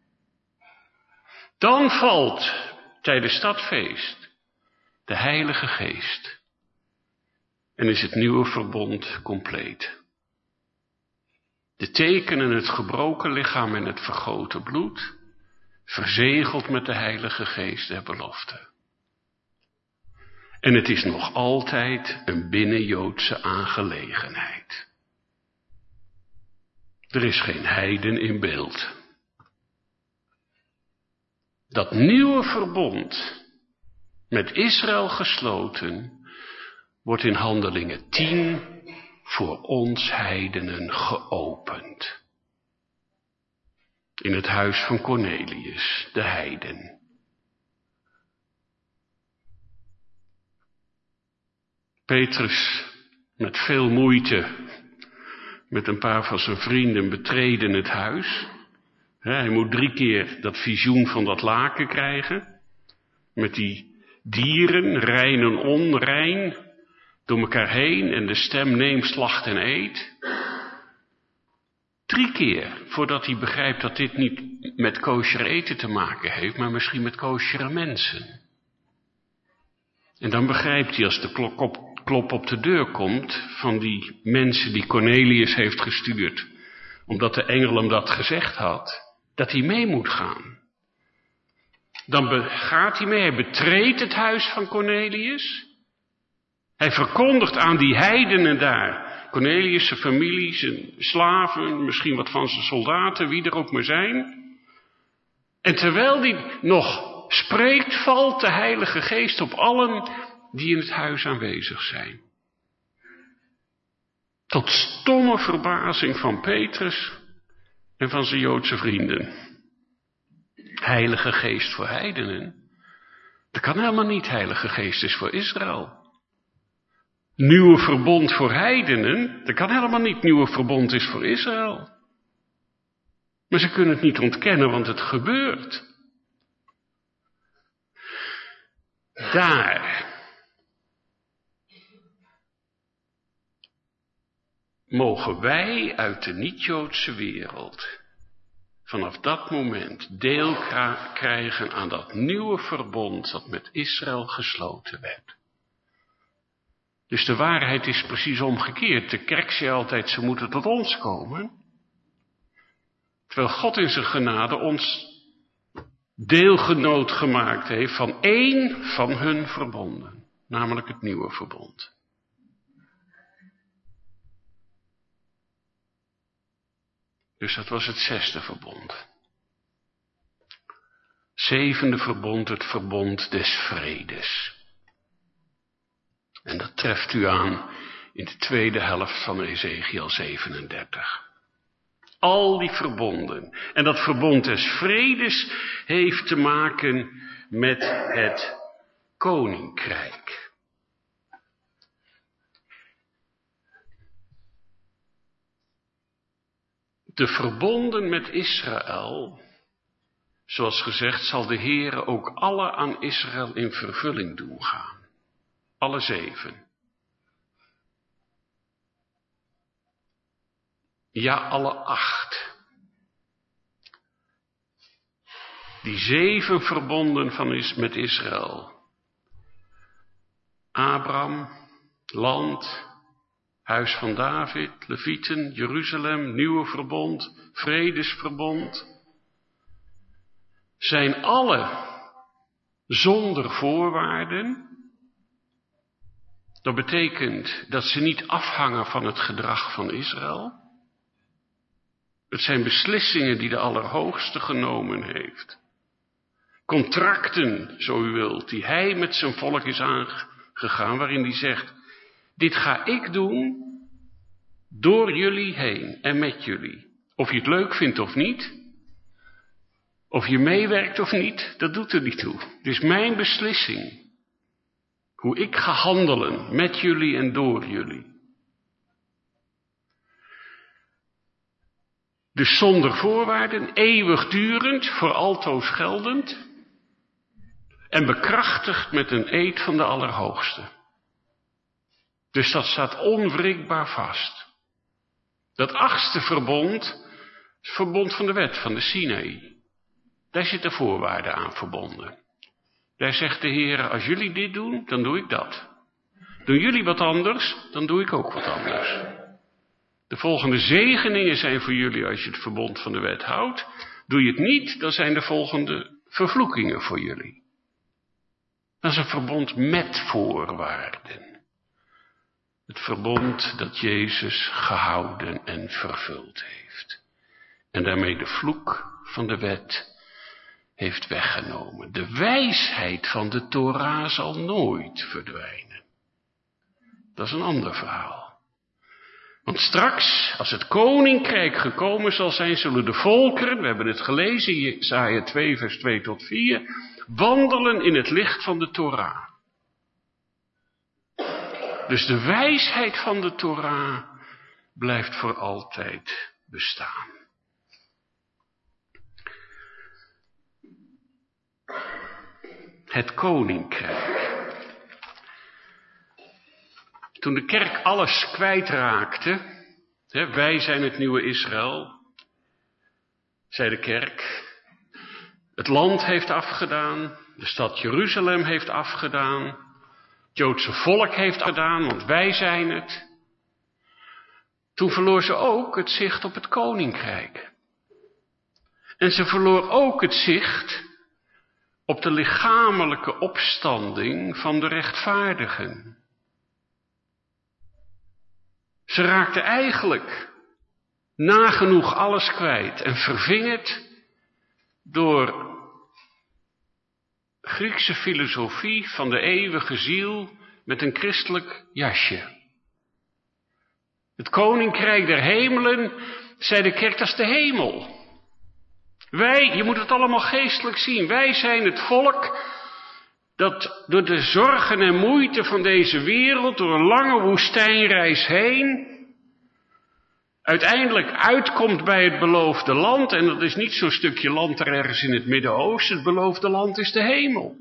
Dan valt tijdens dat feest de Heilige Geest. En is het nieuwe verbond compleet. De tekenen, het gebroken lichaam en het vergoten bloed, verzegeld met de Heilige Geest der belofte. En het is nog altijd een binnenjoodse aangelegenheid. Er is geen heiden in beeld. Dat nieuwe verbond met Israël gesloten wordt in Handelingen 10 voor ons heidenen geopend. In het huis van Cornelius, de heiden. Petrus, met veel moeite, met een paar van zijn vrienden betreden het huis. Hij moet 3 keer dat visioen van dat laken krijgen. Met die dieren, rein en onrein, door elkaar heen en de stem neem, slacht en eet. 3 keer voordat hij begrijpt dat dit niet met kosher eten te maken heeft, maar misschien met koshere mensen. En dan begrijpt hij als de klop op de deur komt van die mensen die Cornelius heeft gestuurd, omdat de engel hem dat gezegd had, dat hij mee moet gaan. Dan gaat hij mee, hij betreedt het huis van Cornelius. Hij verkondigt aan die heidenen daar, Cornelius, zijn familie, zijn slaven, misschien wat van zijn soldaten, wie er ook maar zijn. En terwijl hij nog spreekt, valt de Heilige Geest op allen die in het huis aanwezig zijn. Tot stomme verbazing van Petrus en van zijn Joodse vrienden. Heilige Geest voor heidenen? Dat kan helemaal niet. Heilige Geest is voor Israël. Nieuwe verbond voor heidenen? Dat kan helemaal niet. Nieuwe verbond is voor Israël. Maar ze kunnen het niet ontkennen, want het gebeurt. Daar mogen wij uit de niet-Joodse wereld vanaf dat moment deel krijgen aan dat nieuwe verbond dat met Israël gesloten werd. Dus de waarheid is precies omgekeerd. De kerk zei altijd, ze moeten tot ons komen. Terwijl God in zijn genade ons deelgenoot gemaakt heeft van één van hun verbonden. Namelijk het nieuwe verbond. Dus dat was het 6e verbond. 7e verbond, het verbond des vredes. En dat treft u aan in de tweede helft van Ezekiel 37. Al die verbonden. En dat verbond des vredes heeft te maken met het koninkrijk. De verbonden met Israël, zoals gezegd, zal de Heere ook alle aan Israël in vervulling doen gaan. Alle 7. Ja, alle 8. Die 7 verbonden met Israël. Abraham, land, huis van David, Levieten, Jeruzalem, nieuwe verbond, vredesverbond. zijn alle zonder voorwaarden. Dat betekent dat ze niet afhangen van het gedrag van Israël. Het zijn beslissingen die de Allerhoogste genomen heeft. Contracten, zo u wilt, die hij met zijn volk is aangegaan, waarin hij zegt, dit ga ik doen door jullie heen en met jullie. Of je het leuk vindt of niet, of je meewerkt of niet, dat doet er niet toe. Het is mijn beslissing. Hoe ik ga handelen met jullie en door jullie. Dus zonder voorwaarden, eeuwigdurend, voor altoos geldend. En bekrachtigd met een eed van de Allerhoogste. Dus dat staat onwrikbaar vast. Dat 8e verbond is het verbond van de wet, van de Sinaï. Daar zitten voorwaarden aan verbonden. Daar zegt de Heer, als jullie dit doen, dan doe ik dat. Doen jullie wat anders, dan doe ik ook wat anders. De volgende zegeningen zijn voor jullie als je het verbond van de wet houdt. Doe je het niet, dan zijn de volgende vervloekingen voor jullie. Dat is een verbond met voorwaarden. Het verbond dat Jezus gehouden en vervuld heeft. En daarmee de vloek van de wet heeft weggenomen. De wijsheid van de Torah zal nooit verdwijnen. Dat is een ander verhaal. Want straks, als het koninkrijk gekomen zal zijn, zullen de volkeren, we hebben het gelezen, Jesaja 2 vers 2 tot 4, wandelen in het licht van de Torah. Dus de wijsheid van de Torah blijft voor altijd bestaan. Het koninkrijk. Toen de kerk alles kwijtraakte, wij zijn het nieuwe Israël, zei de kerk, het land heeft afgedaan, de stad Jeruzalem heeft afgedaan, het Joodse volk heeft afgedaan, want wij zijn het. Toen verloor ze ook het zicht op het koninkrijk. En ze verloor ook het zicht op de lichamelijke opstanding van de rechtvaardigen. Ze raakte eigenlijk nagenoeg alles kwijt en verving het door Griekse filosofie van de eeuwige ziel met een christelijk jasje. Het koninkrijk der hemelen, zei de kerk, dat is de hemel. Wij, je moet het allemaal geestelijk zien, wij zijn het volk dat door de zorgen en moeite van deze wereld, door een lange woestijnreis heen, uiteindelijk uitkomt bij het beloofde land. En dat is niet zo'n stukje land er ergens in het Midden-Oosten. Het beloofde land is de hemel.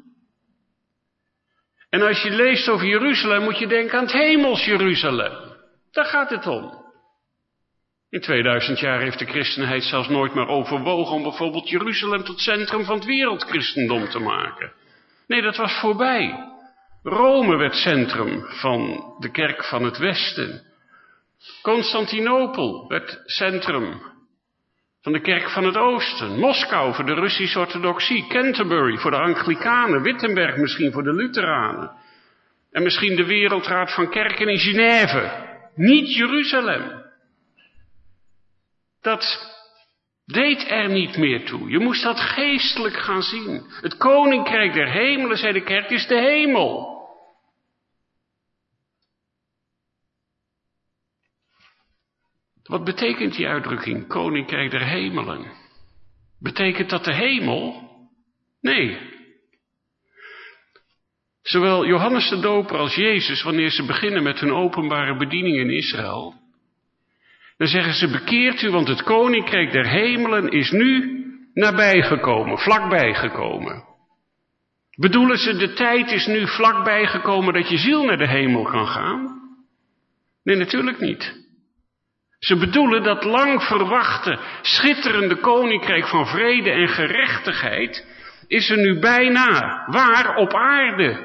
En als je leest over Jeruzalem, moet je denken aan het hemels Jeruzalem. Daar gaat het om. In 2000 jaar heeft de christenheid zelfs nooit meer overwogen om bijvoorbeeld Jeruzalem tot centrum van het wereldchristendom te maken. Nee, dat was voorbij. Rome werd centrum van de kerk van het Westen. Constantinopel werd centrum van de kerk van het Oosten. Moskou voor de Russische orthodoxie. Canterbury voor de Anglikanen. Wittenberg misschien voor de Lutheranen. En misschien de Wereldraad van Kerken in Genève. Niet Jeruzalem. Dat deed er niet meer toe. Je moest dat geestelijk gaan zien. Het koninkrijk der hemelen, zei de kerk, is de hemel. Wat betekent die uitdrukking, koninkrijk der hemelen? Betekent dat de hemel? Nee. Zowel Johannes de Doper als Jezus, wanneer ze beginnen met hun openbare bediening in Israël, dan zeggen ze, bekeert u, want het koninkrijk der hemelen is nu nabijgekomen, vlakbij gekomen. Bedoelen ze, de tijd is nu vlakbij gekomen dat je ziel naar de hemel kan gaan? Nee, natuurlijk niet. Ze bedoelen dat lang verwachte, schitterende koninkrijk van vrede en gerechtigheid is er nu bijna. Waar? Op aarde.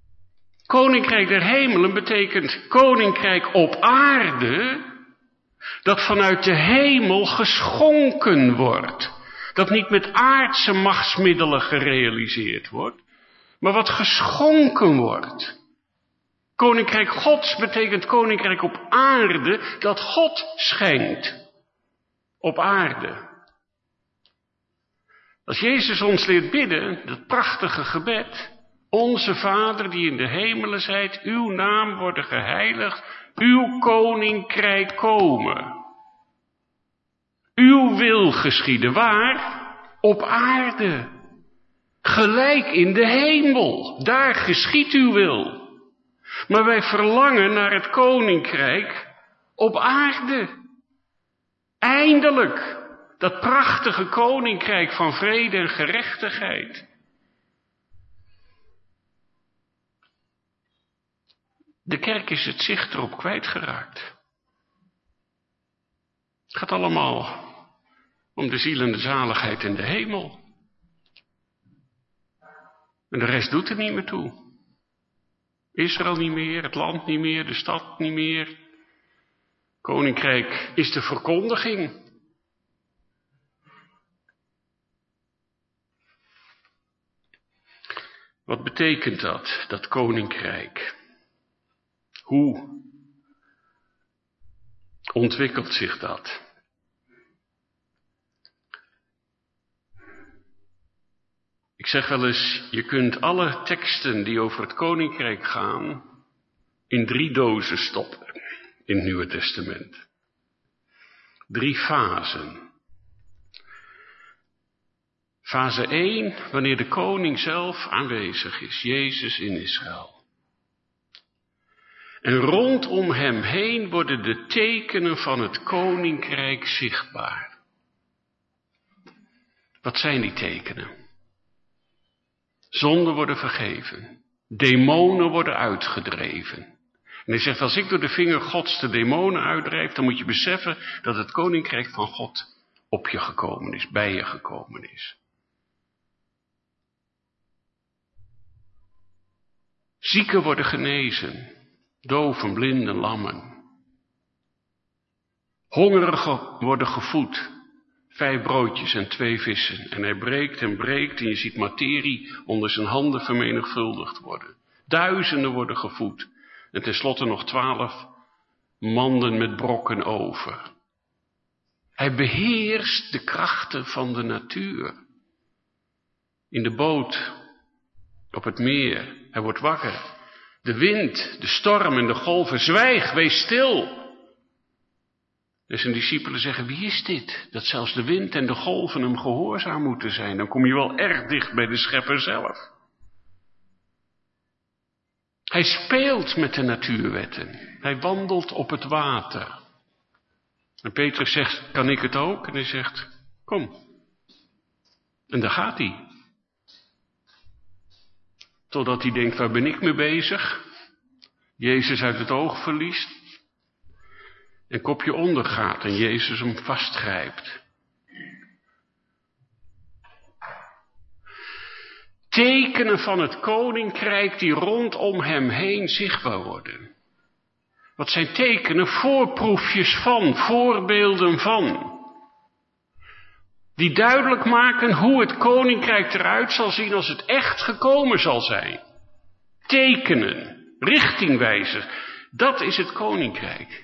Koninkrijk der hemelen betekent koninkrijk op aarde, Dat vanuit de hemel geschonken wordt. Dat niet met aardse machtsmiddelen gerealiseerd wordt, maar wat geschonken wordt. Koninkrijk Gods betekent koninkrijk op aarde dat God schenkt. Op aarde. Als Jezus ons leert bidden, dat prachtige gebed. Onze Vader die in de hemelen zijt, uw naam worden geheiligd, uw koninkrijk komen. Uw wil geschieden, waar? Op aarde. Gelijk in de hemel, daar geschiet uw wil. Maar wij verlangen naar het koninkrijk op aarde. Eindelijk, dat prachtige koninkrijk van vrede en gerechtigheid. De kerk is het zicht erop kwijtgeraakt. Het gaat allemaal om de ziel en de zaligheid in de hemel. En de rest doet er niet meer toe. Israël niet meer, het land niet meer, de stad niet meer. Koninkrijk is de verkondiging. Wat betekent dat koninkrijk? Hoe ontwikkelt zich dat? Ik zeg wel eens, je kunt alle teksten die over het koninkrijk gaan in 3 dozen stoppen in het Nieuwe Testament. 3 fasen. Fase 1, wanneer de koning zelf aanwezig is, Jezus in Israël. En rondom hem heen worden de tekenen van het koninkrijk zichtbaar. Wat zijn die tekenen? Zonden worden vergeven. Demonen worden uitgedreven. En hij zegt, als ik door de vinger Gods de demonen uitdrijf, dan moet je beseffen dat het koninkrijk van God op je gekomen is, bij je gekomen is. Zieken worden genezen. Doven, blinden, lammen. Hongerigen worden gevoed. 5 broodjes en 2 vissen. En hij breekt en breekt en je ziet materie onder zijn handen vermenigvuldigd worden. Duizenden worden gevoed. En tenslotte nog 12 manden met brokken over. Hij beheerst de krachten van de natuur. In de boot, op het meer, hij wordt wakker. De wind, de storm en de golven, zwijg, wees stil. En zijn discipelen zeggen, wie is dit? Dat zelfs de wind en de golven hem gehoorzaam moeten zijn. Dan kom je wel erg dicht bij de schepper zelf. Hij speelt met de natuurwetten. Hij wandelt op het water. En Petrus zegt, kan ik het ook? En hij zegt, kom. En daar gaat hij. Totdat hij denkt, waar ben ik mee bezig? Jezus uit het oog verliest. En kopje ondergaat en Jezus hem vastgrijpt. Tekenen van het koninkrijk die rondom hem heen zichtbaar worden. Wat zijn tekenen? Voorproefjes van, voorbeelden van. Die duidelijk maken hoe het koninkrijk eruit zal zien als het echt gekomen zal zijn. Tekenen, richtingwijzers, dat is het koninkrijk.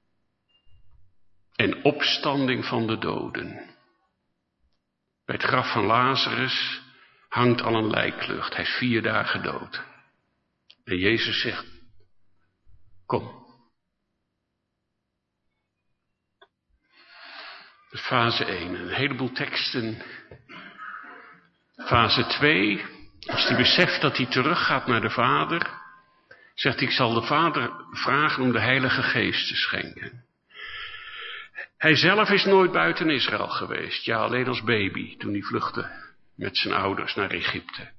En opstanding van de doden. Bij het graf van Lazarus hangt al een lijklucht. Hij is 4 dagen dood. En Jezus zegt, kom. Fase 1, een heleboel teksten. Fase 2, als hij beseft dat hij teruggaat naar de Vader, zegt hij, ik zal de Vader vragen om de Heilige Geest te schenken. Hij zelf is nooit buiten Israël geweest. Ja, alleen als baby, toen hij vluchtte met zijn ouders naar Egypte.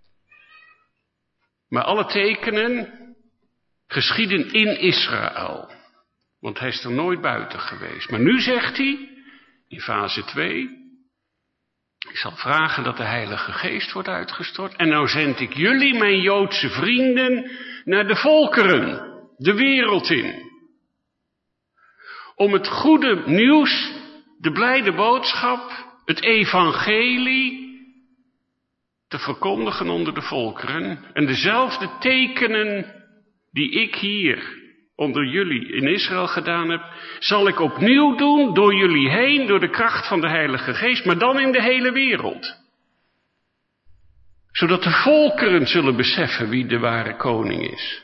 Maar alle tekenen geschieden in Israël. Want hij is er nooit buiten geweest. Maar nu zegt hij, in fase 2, ik zal vragen dat de Heilige Geest wordt uitgestort. En nou zend ik jullie, mijn Joodse vrienden, naar de volkeren, de wereld in. om het goede nieuws, de blijde boodschap, het evangelie te verkondigen onder de volkeren. En dezelfde tekenen die ik hier onder jullie in Israël gedaan heb, zal ik opnieuw doen door jullie heen, door de kracht van de Heilige Geest, maar dan in de hele wereld. Zodat de volkeren zullen beseffen wie de ware koning is.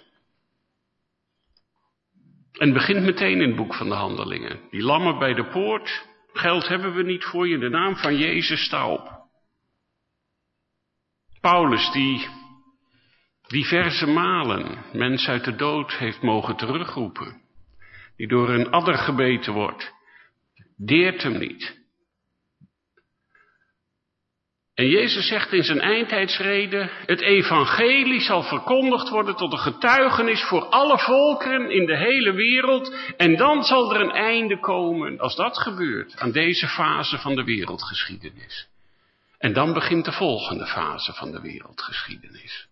En het begint meteen in het boek van de Handelingen. Die lammen bij de poort, geld hebben we niet voor je, in de naam van Jezus sta op. Paulus die diverse malen mensen uit de dood heeft mogen terugroepen. Die door een adder gebeten wordt. Deert hem niet. En Jezus zegt in zijn eindtijdsrede, het evangelie zal verkondigd worden tot een getuigenis voor alle volkeren in de hele wereld. En dan zal er een einde komen, als dat gebeurt, aan deze fase van de wereldgeschiedenis. En dan begint de volgende fase van de wereldgeschiedenis.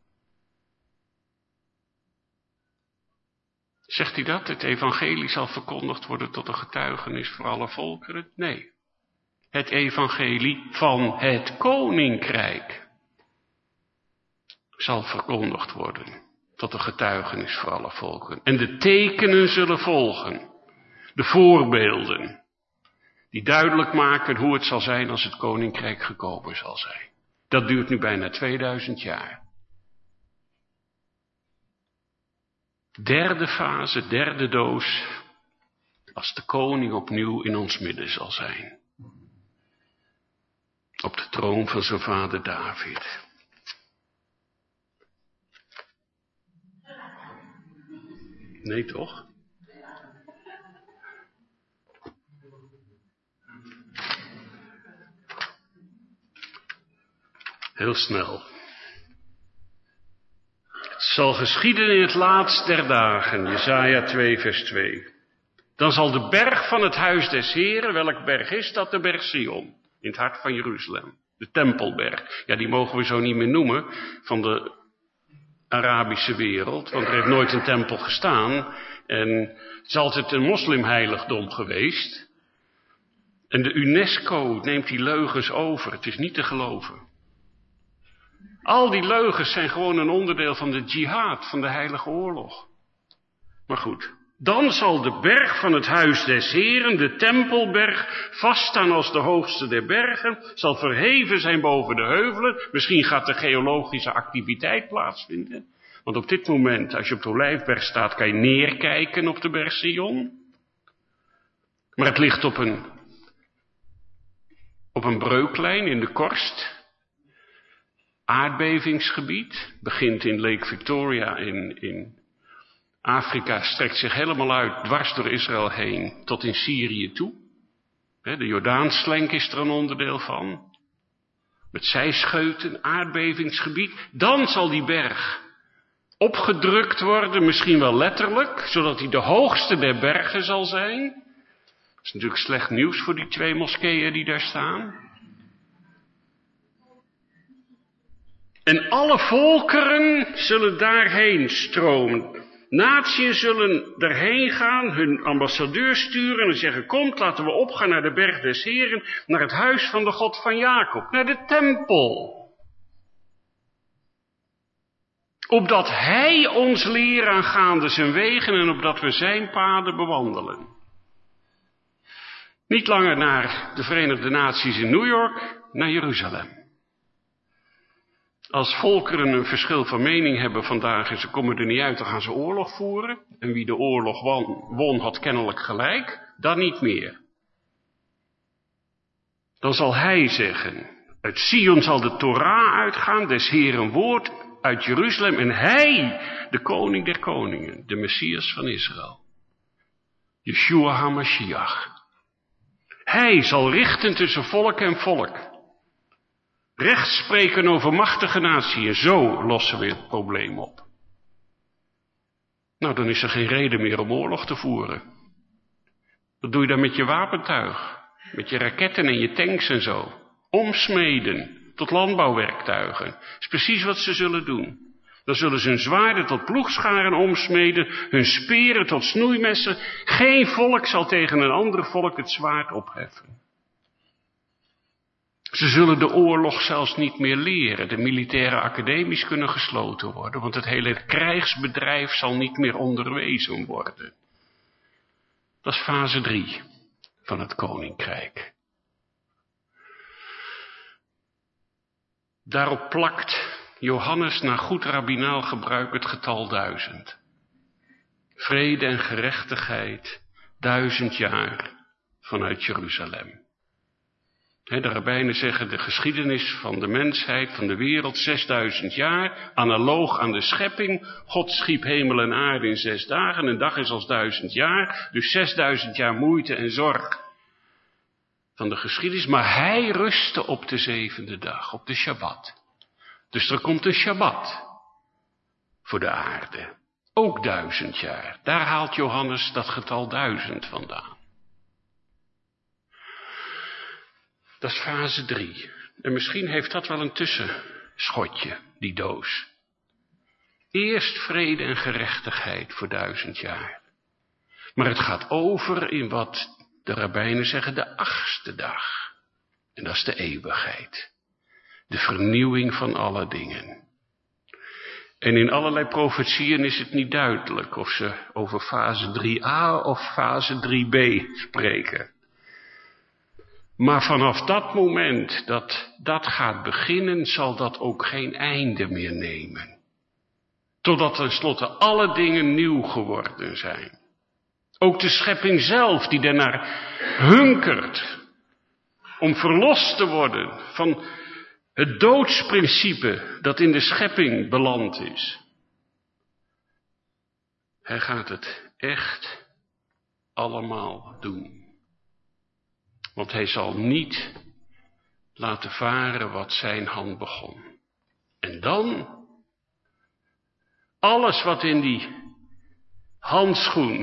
Zegt hij dat? Het evangelie zal verkondigd worden tot een getuigenis voor alle volkeren? Nee. Het evangelie van het koninkrijk zal verkondigd worden tot een getuigenis voor alle volkeren. En de tekenen zullen volgen. De voorbeelden. Die duidelijk maken hoe het zal zijn als het koninkrijk gekomen zal zijn. Dat duurt nu bijna 2000 jaar. Derde fase, derde doos. Als de koning opnieuw in ons midden zal zijn. Op de troon van zijn vader David. Nee toch? Heel snel. Het zal geschieden in het laatst der dagen, Jesaja 2 vers 2. Dan zal de berg van het huis des Heren, welk berg is dat? De berg Sion, in het hart van Jeruzalem. De Tempelberg. Ja, die mogen we zo niet meer noemen van de Arabische wereld, want er heeft nooit een tempel gestaan. En het is altijd een moslimheiligdom geweest. En de UNESCO neemt die leugens over. Het is niet te geloven. Al die leugens zijn gewoon een onderdeel van de jihad, van de heilige oorlog. Maar goed, dan zal de berg van het huis des Heren, de Tempelberg, vaststaan als de hoogste der bergen, zal verheven zijn boven de heuvelen. Misschien gaat er geologische activiteit plaatsvinden. Want op dit moment, als je op de Olijfberg staat, kan je neerkijken op de berg Sion. Maar het ligt op een breuklijn in de korst. Aardbevingsgebied, begint in Lake Victoria in Afrika, strekt zich helemaal uit, dwars door Israël heen, tot in Syrië toe. De Jordaanslenk is er een onderdeel van. Met zijscheuten, aardbevingsgebied. Dan zal die berg opgedrukt worden, misschien wel letterlijk, zodat hij de hoogste der bergen zal zijn. Dat is natuurlijk slecht nieuws voor die 2 moskeeën die daar staan. En alle volkeren zullen daarheen stromen. Natieën zullen daarheen gaan, hun ambassadeurs sturen en zeggen, komt, laten we opgaan naar de berg des Heren, naar het huis van de God van Jacob, naar de tempel. Opdat hij ons leert aangaande zijn wegen en opdat we zijn paden bewandelen. Niet langer naar de Verenigde Naties in New York, naar Jeruzalem. Als volkeren een verschil van mening hebben vandaag en ze komen er niet uit, dan gaan ze oorlog voeren. En wie de oorlog won had kennelijk gelijk, dan niet meer. Dan zal hij zeggen, uit Sion zal de Torah uitgaan, des Heeren woord uit Jeruzalem. En hij, de koning der koningen, de Messias van Israël. Yeshua HaMashiach. Hij zal richten tussen volk en volk. Recht spreken over machtige naties. Zo lossen we het probleem op. Nou, dan is er geen reden meer om oorlog te voeren. Wat doe je dan met je wapentuig? Met je raketten en je tanks en zo. Omsmeden tot landbouwwerktuigen. Dat is precies wat ze zullen doen. Dan zullen ze hun zwaarden tot ploegscharen omsmeden, hun speren tot snoeimessen. Geen volk zal tegen een ander volk het zwaard opheffen. Ze zullen de oorlog zelfs niet meer leren. De militaire academies kunnen gesloten worden, want het hele krijgsbedrijf zal niet meer onderwezen worden. Dat is fase 3 van het koninkrijk. Daarop plakt Johannes naar goed rabbinaal gebruik het getal 1000. Vrede en gerechtigheid, 1000 jaar vanuit Jeruzalem. De rabbijnen zeggen de geschiedenis van de mensheid, van de wereld, 6000 jaar, analoog aan de schepping. God schiep hemel en aarde in 6 dagen, een dag is als 1000 jaar, dus 6000 jaar moeite en zorg van de geschiedenis. Maar hij rustte op de 7e dag, op de Shabbat. Dus er komt een Shabbat voor de aarde, ook 1000 jaar. Daar haalt Johannes dat getal 1000 vandaan. Dat is fase 3. En misschien heeft dat wel een tussenschotje, die doos. Eerst vrede en gerechtigheid voor 1000 jaar. Maar het gaat over in wat de rabbijnen zeggen de 8e dag. En dat is de eeuwigheid. De vernieuwing van alle dingen. En in allerlei profetieën is het niet duidelijk of ze over fase 3a of fase 3b spreken. Maar vanaf dat moment dat gaat beginnen, zal dat ook geen einde meer nemen. Totdat tenslotte alle dingen nieuw geworden zijn. Ook de schepping zelf die daarnaar hunkert om verlost te worden van het doodsprincipe dat in de schepping beland is. Hij gaat het echt allemaal doen. Want hij zal niet laten varen wat zijn hand begon. En dan, alles wat in die handschoen,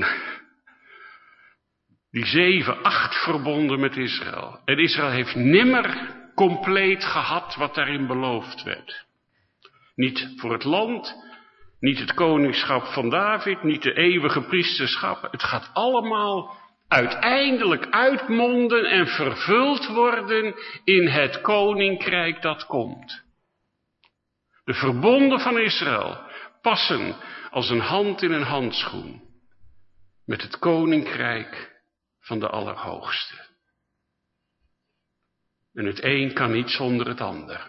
die 7, 8 verbonden met Israël. En Israël heeft nimmer compleet gehad wat daarin beloofd werd. Niet voor het land, niet het koningschap van David, niet de eeuwige priesterschap. Het gaat allemaal uiteindelijk uitmonden en vervuld worden in het koninkrijk dat komt. De verbonden van Israël passen als een hand in een handschoen met het koninkrijk van de Allerhoogste. En het een kan niet zonder het ander.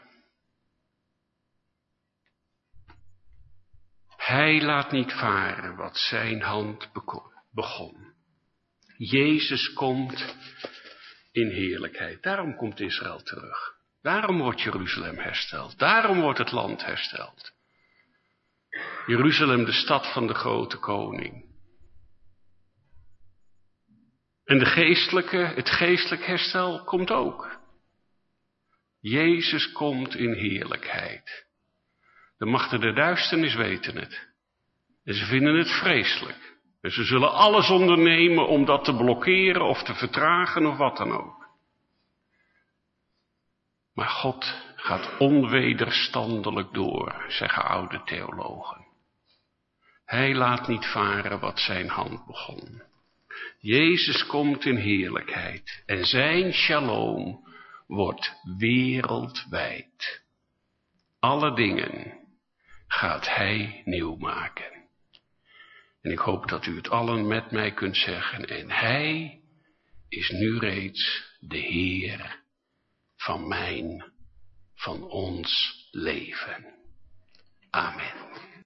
Hij laat niet varen wat zijn hand begon. Jezus komt in heerlijkheid. Daarom komt Israël terug. Daarom wordt Jeruzalem hersteld. Daarom wordt het land hersteld. Jeruzalem, de stad van de grote koning. En het geestelijk herstel komt ook. Jezus komt in heerlijkheid. De machten der duisternis weten het. En ze vinden het vreselijk. En ze zullen alles ondernemen om dat te blokkeren of te vertragen of wat dan ook. Maar God gaat onwederstandelijk door, zeggen oude theologen. Hij laat niet varen wat zijn hand begon. Jezus komt in heerlijkheid en zijn shalom wordt wereldwijd. Alle dingen gaat hij nieuw maken. En ik hoop dat u het allen met mij kunt zeggen. En hij is nu reeds de Heer van ons leven. Amen.